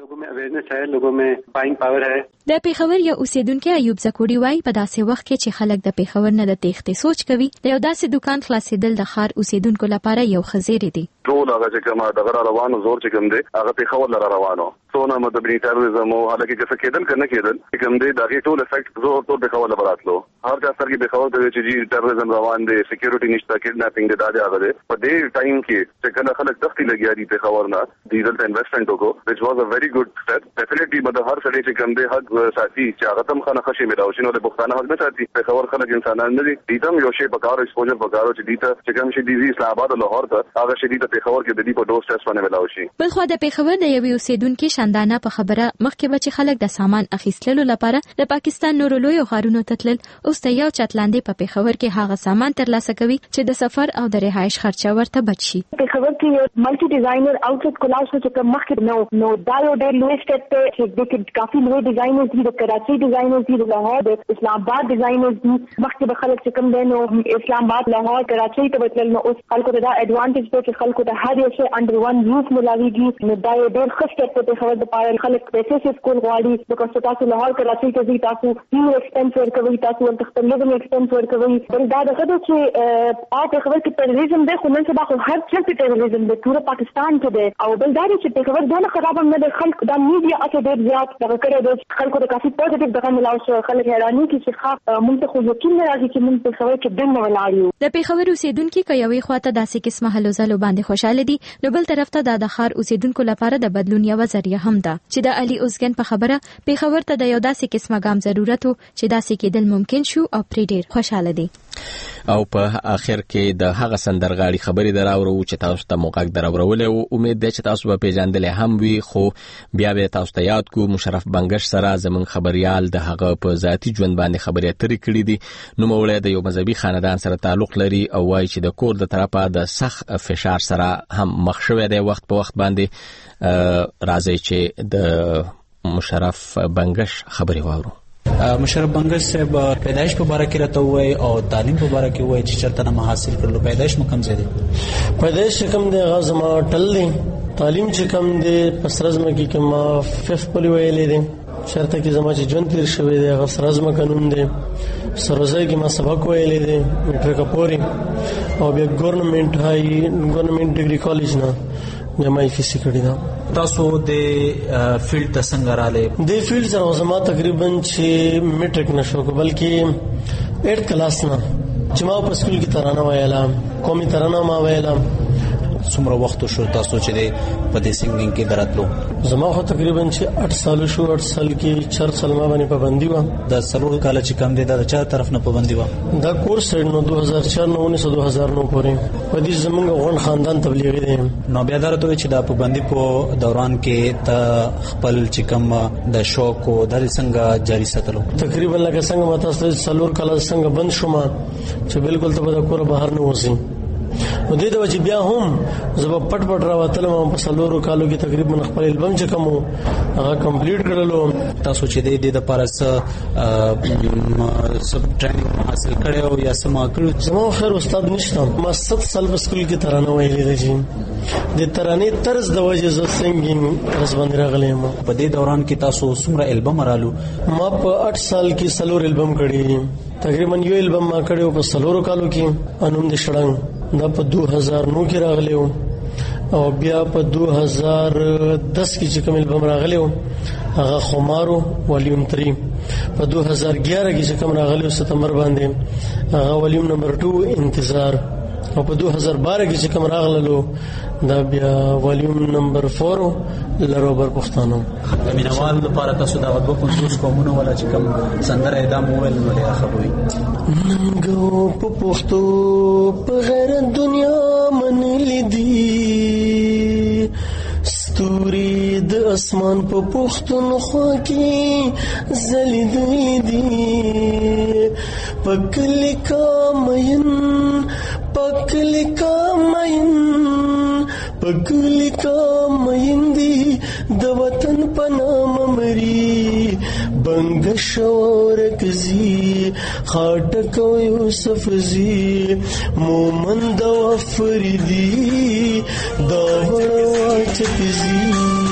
د پیښور یو اوسیدونکو ایوب زکوړي وایي په داسې وخت کې چې خلک د پیښور نه د تېښتې سوچ کوي، د یو داسې دکان خلاصېدل د ښار اوسیدونکو لپاره یو خزیری دی. ټول هغه چې کومه دغه روانو زور چې کوم دی هغه پیښور لره روانو څونه مدبري تروریزم او حالکه چې کېدل کنه کېدل کوم دی دغه ټول افیکټ زور ټول پیښور لره راتلو. هر ځای سره کې پیښور ته چې جی تروریزم روان دی، سکیورټي نشته، کډناپینګ دی، دا دی هغه دی. په دې ټایم کې چې کله خلک تختی لګیا دي پیښور نه ډیزل ته انویسټمنټ وکړو which was a very good step. definitely مده هر سړی چې کوم دی حق ساتي چې هغه تم خانه خشي ملاوي نو د بوختانه حق نه ساتي. پیښور خلک انسانان نه دي، دیتم یو شی پکاره ایکسپوژر پکاره چې دیته چې کوم شي دی اسلام آباد او لاهور ته هغه شي دیته پیښور کې د دې په ډور سټس باندې ملاوي شي. بل خو د پیښور د یوې اوسیدونکو شاندانه په خبره مخکې به چې خلک د سامان اخیستلو لپاره د پاکستان نورو لوی غارونو ته تلل، اوس ته یو چتلاندې په پیښور کې هغه سامان ترلاسه کوي چې د سفر او د رهایش خرچه ورته بچ شي. پیښور کې یو ملټي ډیزاینر آوټلټ کولاج چې کوم مخکې نو نو دا یو ډېر لوی سټپ ته چې د کافي لوی ډیزاینرز دي، د کراچي ډیزاینرز دي، د لاهور د اسلام آباد ډیزاینرز دي. مخکې به خلک چې کوم دی نو اسلام آباد، لاهور، کراچي ته وتل، نو اوس خلکو ته دا اډوانټیج دی چې خلکو ته هر یو شی انډر ون روف ملاويږي. نو دا یو ډېر ښه سټپ دی پیښور لپاره. خلک پیسې چې سکول غواړي د کوم تاسو لاهور کراچي ته ځي، تاسو یو ایکسپنس ورکوي، تاسو ورته خپل لیوینګ ایکسپنس ورکوي. بل دا دغه د چې آ پیښور کې ټیرریزم دی، خو نن سبا خو هر څه کې ټیرریزم دی، ټول پاکستان کې دی. او بل دا چې پیښور دونه خراب هم نه دی، خلک دا میډیا اته ډېر زیات دغه کړی دی، خلکو ته کافي پوزټیو دغه ملاو شو. خلک حیراني کې چې ښه مونږ ته خو یقین نه راځي چې مونږ پیښور کې دنه ولاړ یو. د پیښور اوسیدونکو که یوې خواته داسې قسمه هلو ځلو باندې خوشاله دي، نو بل طرف ته د ښار اوسیدونکو لپاره د بدلون یو ذریعہ هم ده چې د علي اوزګن په خبره پیښور ته د یو داسې قسمه ګام ضرورت وو چې داسې کېدل ممکن شو او پرې ډېر خوشاله دي. او په اخر کې د هغه سندرغاړي خبرې دراورو چې تاسو ته موقع دراورولې او امید ده چې تاسو به پیژندلې هم وي، خو بیا به تاسو ته یاد کو مشرف بنگش سره زمون خبريال د هغه په ذاتی ژوند باندې خبرې اترې کړې دي. نو مولای د یو مذهبي خاندان سره تعلق لري او وايي چې د کور د طرفه د سخت فشار سره هم مخ شوی دی وخت په وخت باندې. راځي چې د مشرف بنگش خبرې واورو. مشرف بنگش صاحب پیدائش په باره کې راته وای او تعلیم په باره کې وای چې چرته نه حاصل کړلو. پیدائش مو کوم ځای دی؟ پیدائش کوم دی؟ غزما ټل دی. تعلیم چې کوم دی پسرزمه کې کوم فف پلی ویلې دی. شرطه کې زما چې جون تیر شوی دی هغه سرزمه قانون دی. سروزای کې ما سبق ویلې دی میټریک پورې او بیا ګورنمنت هاي ګورنمنت ډیګري کالج نه جمعي فیسي کړی دا. تاسو د فیلډ ته څنګه راغلې؟ د فیلډ سره زما تقریبا چې میټریک نشو بلکې ایټ کلاس نه چې ما په سکول کې ترانه ویله، قومي ترانه ما ویله. څومره وخت شو تاسو چې په دې سنگینګ کې دراتلو؟ زما خو تقریبا چې اټ سال شو. اټ سال کې چار سال ما باندې پابندي و. د سلور کال چې کم دی دا چا طرف نه پابندي و؟ دا کورس نو دو هزار چار نه انیس دو هزار نو پورې په دې زمونږ غون خاندان تبلیغي دی. نو بیا درته چې دا پابندي په دوران کې ته خپل چې کم د شوق او د څنګه جاری ساتلو؟ تقریبا لکه څنګه ما تاسو سلور کال څنګه بند شوم چې بالکل ته د کور بهر نه وځم. نو دې د وجه بیا هم زه پټ پټ راوتلم په سلورو کالو کې تقریبا خپل البم چې کوم هغه کمپلیټ کړلو. تاسو چې دې د لپاره سب ټریننګ حاصل کړو یا سم کړو؟ زما خیر استاد نشته. ما ست سال په سکول کې ترانه ویلې دي. د ترانې طرز د وجه زه سنگینګ طرز باندې راغلم. په دې دوران کې تاسو څومره البم رالو؟ ما په اټ سال کې سلور البم کړی. تقریبا یو البم ما کړو په سلورو کالو کې انوم د شړنګ دا په دو هزار نو کې راغلیو او بیا په دو هزار دس کې چې کوم البم راغلیو هغه خمارو والیوم تری. په دو هزار گیارہ کې چې کوم راغلیو ستمبر باندې هغه والیوم نمبر دو انتظار. او په دو هزار بارہ کې چې کوم راغللو دا بیا والیوم نمبر فور لروبر پښتانو. د مینوال لپاره تاسو دا غوښتنه پنځوس کومونه ولا چې کوم سندره ادم موبایل نو لري خبري ننګو په پښتو په غیر دنیا من لیدي ستوري د اسمان په پښتون خوا کې زلیدلې دي پکلی کا مین پکلی کا مین پکلی کا مین دی د وطن په نام مری بنگ شورکزی خاټکو یوسف زی مومن د وفریدی دا وړ چتزی.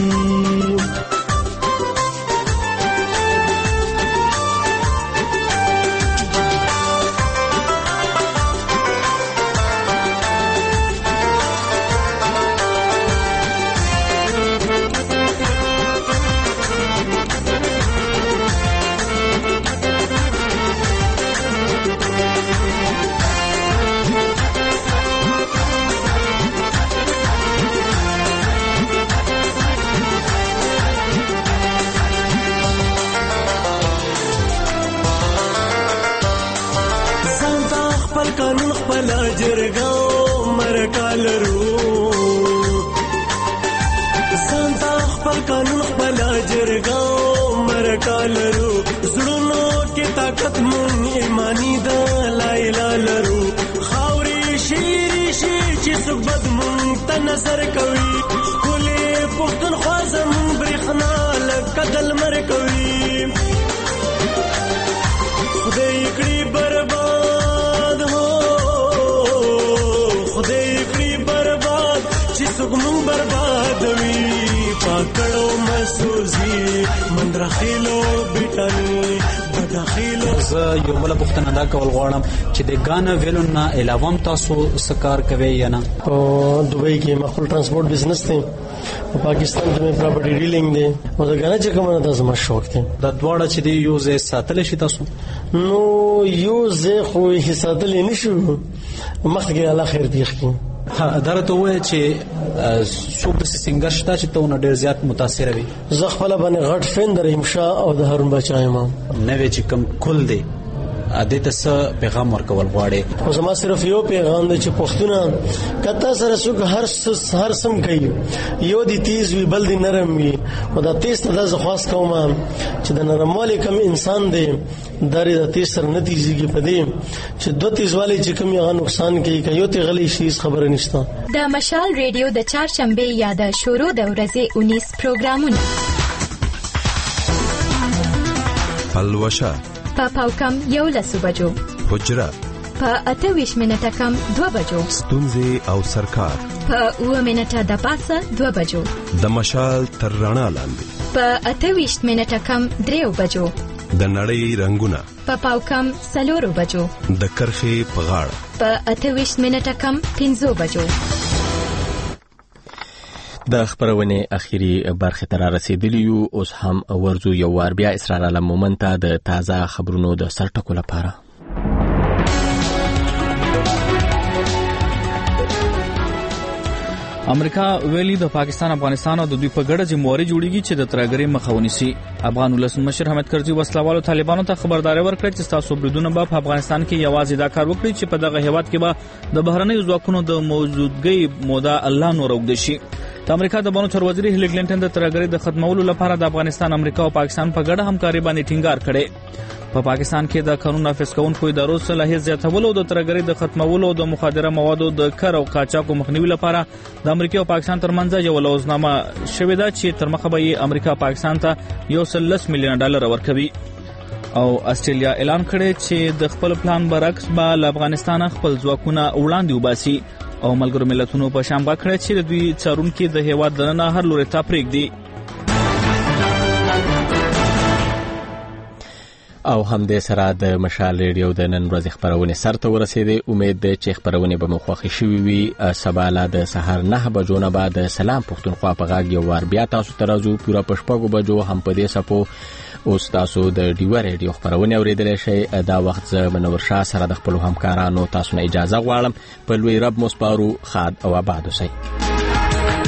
نظر کوي کله پښتون خوازم برخنا لکدل مر کوي خدای کړي برباد هو خدای کړي برباد چې څوک برباد وي پکړو مسوزي من رخیلو بیٹانی بداخیلو. زه یو بل پوښتنه دا کول غواړم چې د غانا ویلو نه علاوه تاسو سکار کوي یا نه؟ په دوبۍ کې مخفل ترانسپورت بزنس دی او پاکستان کې مې پراپرټي ډیلینګ دی او دا غانا چې کومه د زما شوق دی. دا دواړه چې دی یو ځای ساتل شي تاسو؟ نو یو ځای خو یې ساتل نشو مخکې الله خیر پیښ کړي. ها درته وای چې څوک د سنگر شته چې ته نو ډیر زیات متاثر وي؟ زه خپل باندې غټ فین در امشا او د هارون بچای ما نوې چې کم کول دی ا دې ته پیغام ورکول غواړي؟ او زما صرف یو پیغام دی چې پښتونه کته سره څوک هر هر سم کوي یو دی تیز وی بل دی نرم وي او دا تیز ته د خاص کوم چې د نرموالي کم انسان دی درې د تیز سره نتیجه کې پدې چې دوه تیزوالي چې کم یې نقصان کوي کوي ته غلي شي خبره نشته. د مشال ریډیو د چهارشنبه یا د شروع د ورځې اونیس پروګرامونه پلوشا په پاوکم یو لسو بجو، حجره په اته ویش منټه کم دو بجو، ستونزې او سرکار په اوه منټه د پاسه دو بجو، د مشال تر رڼا لاندې په اته ویش منټه کم دریو بجو، د نړۍ رنگونه په پاوکم سلورو بجو، د کرخې په غاړه په اته ویش منټه کم پنځو بجو. د خبرونې اخیری برخه تر رسیدلی یو اوس هم ورزو یو وار بیا اسرار عالم مومن ته د تازه خبرونو د سرټکو لپاره. امریکا ویلي د پاکستان افغانستان او د دوی په ګډه جمهوریت جوړیږي چې د ترګری مخه ونیسي. افغان ولسمشر حامد کرزي وسلوالو طالبانو ته خبرداري ورکړه چې تاسو بریدونه به په افغانستان کې یوازې دا کار وکړي چې په دغه هیواد کې به د بهرنیو ځواکونو د موجودګۍ موده الله نور اوږد شي. د امریکا د بانو چارو وزیر هیلری کلینټن د ترګری د ختمولو لپاره د افغانستان، امریکا او پاکستان په ګډه همکاري باندې ټینګار کړي. په پا پاکستان کې د قانون نافذ کوونکو ادارو صلاحیت زیاتولو او د ترګری د ختمولو او د مخدره موادو د کار او قاچاقو مخنیوي لپاره د امریکا او پاکستان ترمنځ یو لوزنامه شوې ده چې تر مخه به امریکا پاکستان ته یو سل لس میلیون ډالر ورکوي. او استرالیا اعلان کړی چې د خپل پلان برعکس به له افغانستان خپل ځواکونه وړاندې وباسي او ملګرو ملتونو په شان کړی چې د دوی څارونکو د هیواد دننه هر لوري ته پرېږدي. او هم د سره د مشال ریډیو د نن ورځې خبرونه سرته ورسېده. امید ده چې خبرونه به مو خوښ شي وي. سباله د سحر نه بجو نه بعد سلام پښتونخوا په غاګ یو وار بیا تاسو ته راځو پورا پښپاګو بجو هم په دې سپو اوس تاسو د ډیو ریډیو خبرونه اوریدل شي. دا وخت ز منور شاه سره د خپل همکارانو تاسو نه اجازه غواړم. په لوی رب مو سپارو. خاد او آباد اوسئ.